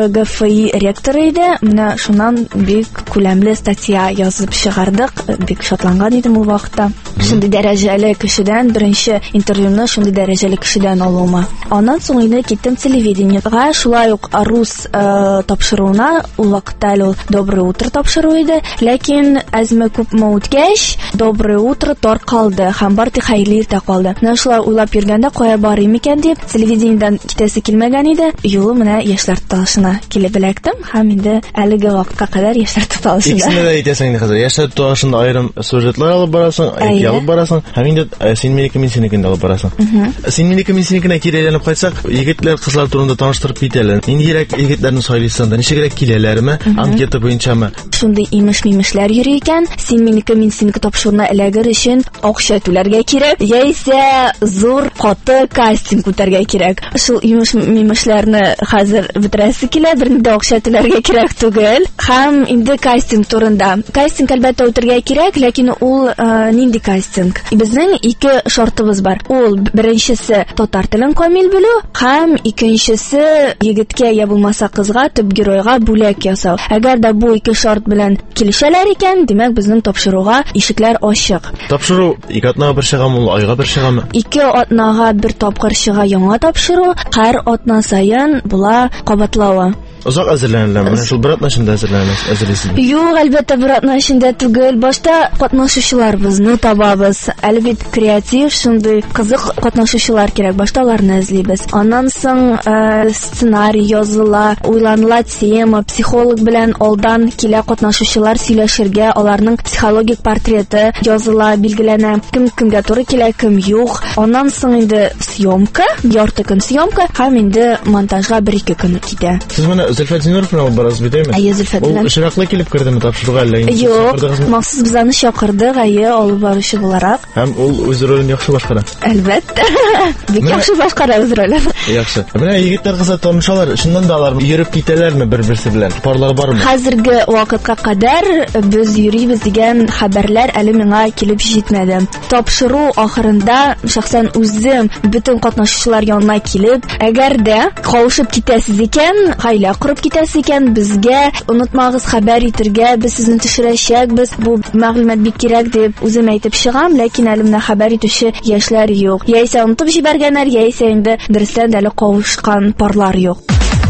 КГФИ ректоры иде. Менә шуннан бик күләмле статья язып чыгардык. Бик шатланган идем ул вакытта. Шундый дәрәҗәле кешедән беренче интервьюны шундый дәрәҗәле кешедән алуыма. Аннан соң инде киттем телевидениегә, шулай ук рус э, тапшыруына. Ул вакытта ул доброе утро тапшыру иде, ләкин әзме күпме үткәч, доброе утро таркалды һәм барты хәйрле иртә калды. Менә шулай уйлап йөргәндә кая барыйм икән дип, телевидениедән китәсе килмәгән иде. Юлы менә яшьләр туташына килеп эләктем һәм инде әлеге вакытка кадәр яшьләр туташында. Икесенә дә әйтәсең инде хәзер. Яшьләр туташында аерым сюжетлар алып барасың, әйт алып барасың, һәм инде син минеке, мин синекен алып барасың. Син минеке, мин синекенә кирәләнеп кайтсак, егетләр кызлар турында таныштырып китәләр. Ниндирәк егетләрне сайлыйсың да, ничегрәк киләләрме? Анкета буенчамы? Шундый имеш-мимешләр йөри икән. Син минеке, мин синеке тапшыруына эләгер өчен акча түләргә кирәк, яисә зур каты кастинг үтәргә кирәк. Шул имеш-мимешләрне хәзер бетерәсе килә, бернидә акча түләргә кирәк түгел. Һәм инде кастинг турында. Кастинг әлбәттә үтәргә кирәк, ләкин ул э, нинди кастинг? Безнең ике шартыбыз бар. Ул беренчесе татар телен камил белү, һәм икенчесе егеткә я булмаса кызга, төп геройга бүләк ясау. Әгәр дә бу ике шарт белән килешәләр икән, димәк безнең тапшыруга ишекләр ачык. Тапшыру ике атнага бер чыгамы, ул айга бер чыгамы? Ике атнага бер тапкыр чыга яңа тапшыру, һәр атна саен була кабатлавы. Озак әзерләнәләр. Менә шул бер атна эчендә әзерләнәләр, әзерлисез. Юк, әлбәттә бер атна эчендә түгел. Башта катнашучыларыбызны табабыз. Әле бит креатив, шундый кызык катнашучылар кирәк. Башта аларны эзлибез. Аннан соң э, сценарий языла, уйланыла тема, психолог белән алдан килә катнашучылар сөйләшергә, аларның психологик портреты языла, билгеләнә. Кем кемгә туры килә, кем юк. Аннан соң инде съемка, ярты көн съемка, һәм инде монтажга бер-ике көн китә. Сез менә Зөлфәтдинов белән барасыз бит, әйме? Әйе, Зөлфәтдинов. Ул ширәкле килеп кердеме тапшыруга әллә инде? Юк, махсус без аны чакырдык, әйе, алып баручы буларак. Һәм ул үз ролен яхшы башкара. Әлбәттә. Бик яхшы башкара үз ролен. Яхшы. Менә егетләр кызлар танышалар, шуннан да алар йөреп китәләрме бер-берсе белән? Парлар бармы? Хәзерге вакытка кадәр без йөрибез дигән хәбәрләр әле миңа килеп җитмәде. Тапшыру ахырында шәхсән үзем бөтен катнашучылар янына килеп, әгәр дә кавышып китәсез икән, гаилә курып китәсез икән, безгә онытмагыз, хәбәр итәргә, без сезне төшерәчәкбез, бу мәгълүмат бик кирәк дип үзем әйтеп чыгам, ләкин әле менә хәбәр итүче яшьләр юк. Яисә онытып җибәргәннәр, яисә инде дөрестән дә әле кавышкан парлар юк.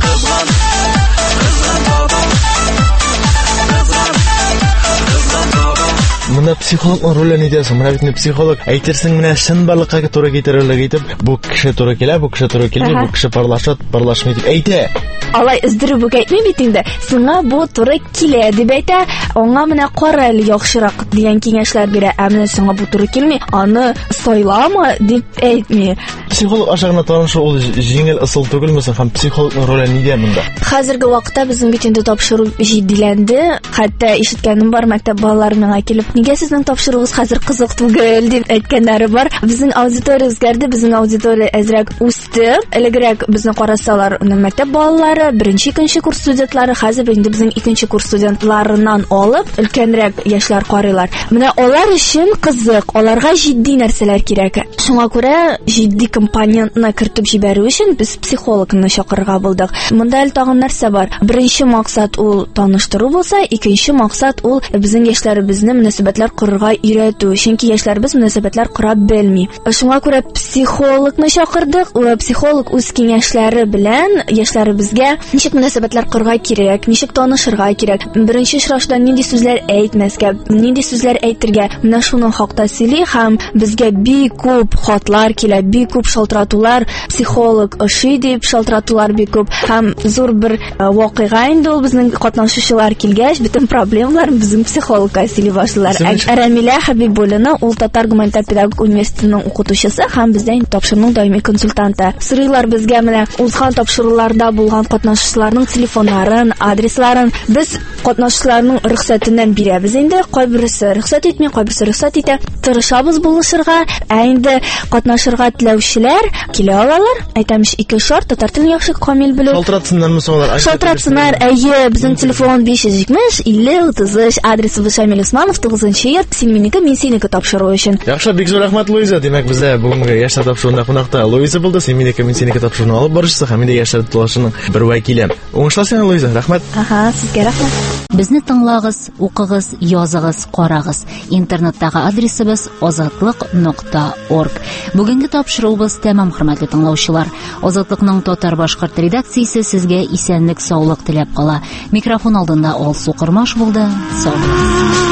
Менә психологның ролен идәсең, менә бит психолог әйтерсең, менә шын барлыкка туры китерерлек итеп, бу кеше туры килә, бу кеше туры килми, бу кеше парлашат, парлашмый дип әйтә. Алай издерү бу әйтми бит инде. Сиңа бу туры килә дип әйтә, аңа менә кара әле яхшырак дигән киңәшләр бирә. Ә менә сиңа бу туры килми, аны сайлама дип әйтми. Психолог ашагына танышу ул җиңел ысул түгелме, һәм психологның роле нидә монда? Хәзерге вакытта безнең бит инде тапшыру җиддиләнде. Хәтта ишеткәнем бар, мәктәп балалары миңа килеп, нигә сезнең тапшыруыгыз хәзер кызык түгел дип әйткәннәре бар. Безнең аудитория үзгәрде, безнең аудитория әзрәк үсте. Элегрәк безне карасалар, мәктәп балалары, беренче, икенче курс студентлары, хәзер инде безнең икенче курс студентларыннан алып, өлкәнрәк яшьләр карыйлар. Менә алар өчен кызык, аларга җитди нәрсәләр кирәк. Шуңа күрә җитди компонентны кертеп җибәрү өчен без психологны чакырырга булдык. Монда әле тагын нәрсә бар. Беренче максат ул таныштыру булса, икенче максат ул безнең яшьләребезне мөнәсәбәтләр корырга өйрәтү. Чөнки яшьләребез мөнәсәбәтләр кора белми. Шуңа күрә психологны чакырдык. Психолог үз киңәшләре белән яшьләребезгә ничек мөнәсәбәтләр корырга кирәк, ничек танышырга кирәк, беренче очрашуда нинди сүзләр әйтмәскә, нинди сүзләр әйтергә, менә шуның хакта сөйли һәм безгә бик күп хатлар килә, бик күп шалтыратулар, психолог ошый дип шалтыратулар бик күп һәм зур бер вакыйга инде ул безнең катнашучылар килгәч, бөтен проблемалар безнең психологка сөйли башлыйлар. Рәмилә Хәбибуллина, ул Татар гуманитар педагог университетының укытучысы һәм бездә тапшыруның даими консультанты. Сорыйлар безгә менә узган тапшыруларда булган катнашучыларның телефоннарын, адресларын без катнашучыларның рөхсәтеннән бирәбез инде. Кайберсе рөхсәт итми, кайберсе рөхсәт итә. Тырышабыз булышырга, ә инде катнашырга теләүчеләр килә алалар. Әйтәмеш, ике шарт: татар телен яхшы камил белү. Шалтыратсыннармы соңлар? Шалтыратсыннар. Әйе, безнең телефон биш йөз җитмеш илле утыз өч, адресыбыз Шамил Усманов, тугызынчы йорт, син минеке, мин синеке тапшыру өчен. Яхшы, бик зур рәхмәт, Луиза. Димәк, бездә бүгенге яшьләр тапшыруында кунакта Луиза булды. Син минеке, мин синеке тапшыруны алып барышсы һәм инде яшьләр тулышының бер вәкиле. Уңышлар сиңа, Луиза. Рәхмәт. Аха, сезгә рәхмәт. Безне тыңлагыз, укыгыз, языгыз, карагыз. Интернеттагы адресыбыз азатлык нокта орг. Бүгенге тапшыруыбыз тәмам, хөрмәтле тыңлаучылар. Азатлыкның татар-башкорт редакциясе сезгә исәнлек, саулык теләп кала. Микрофон алдында Алсу Кырмаш булды. Сау булыгыз.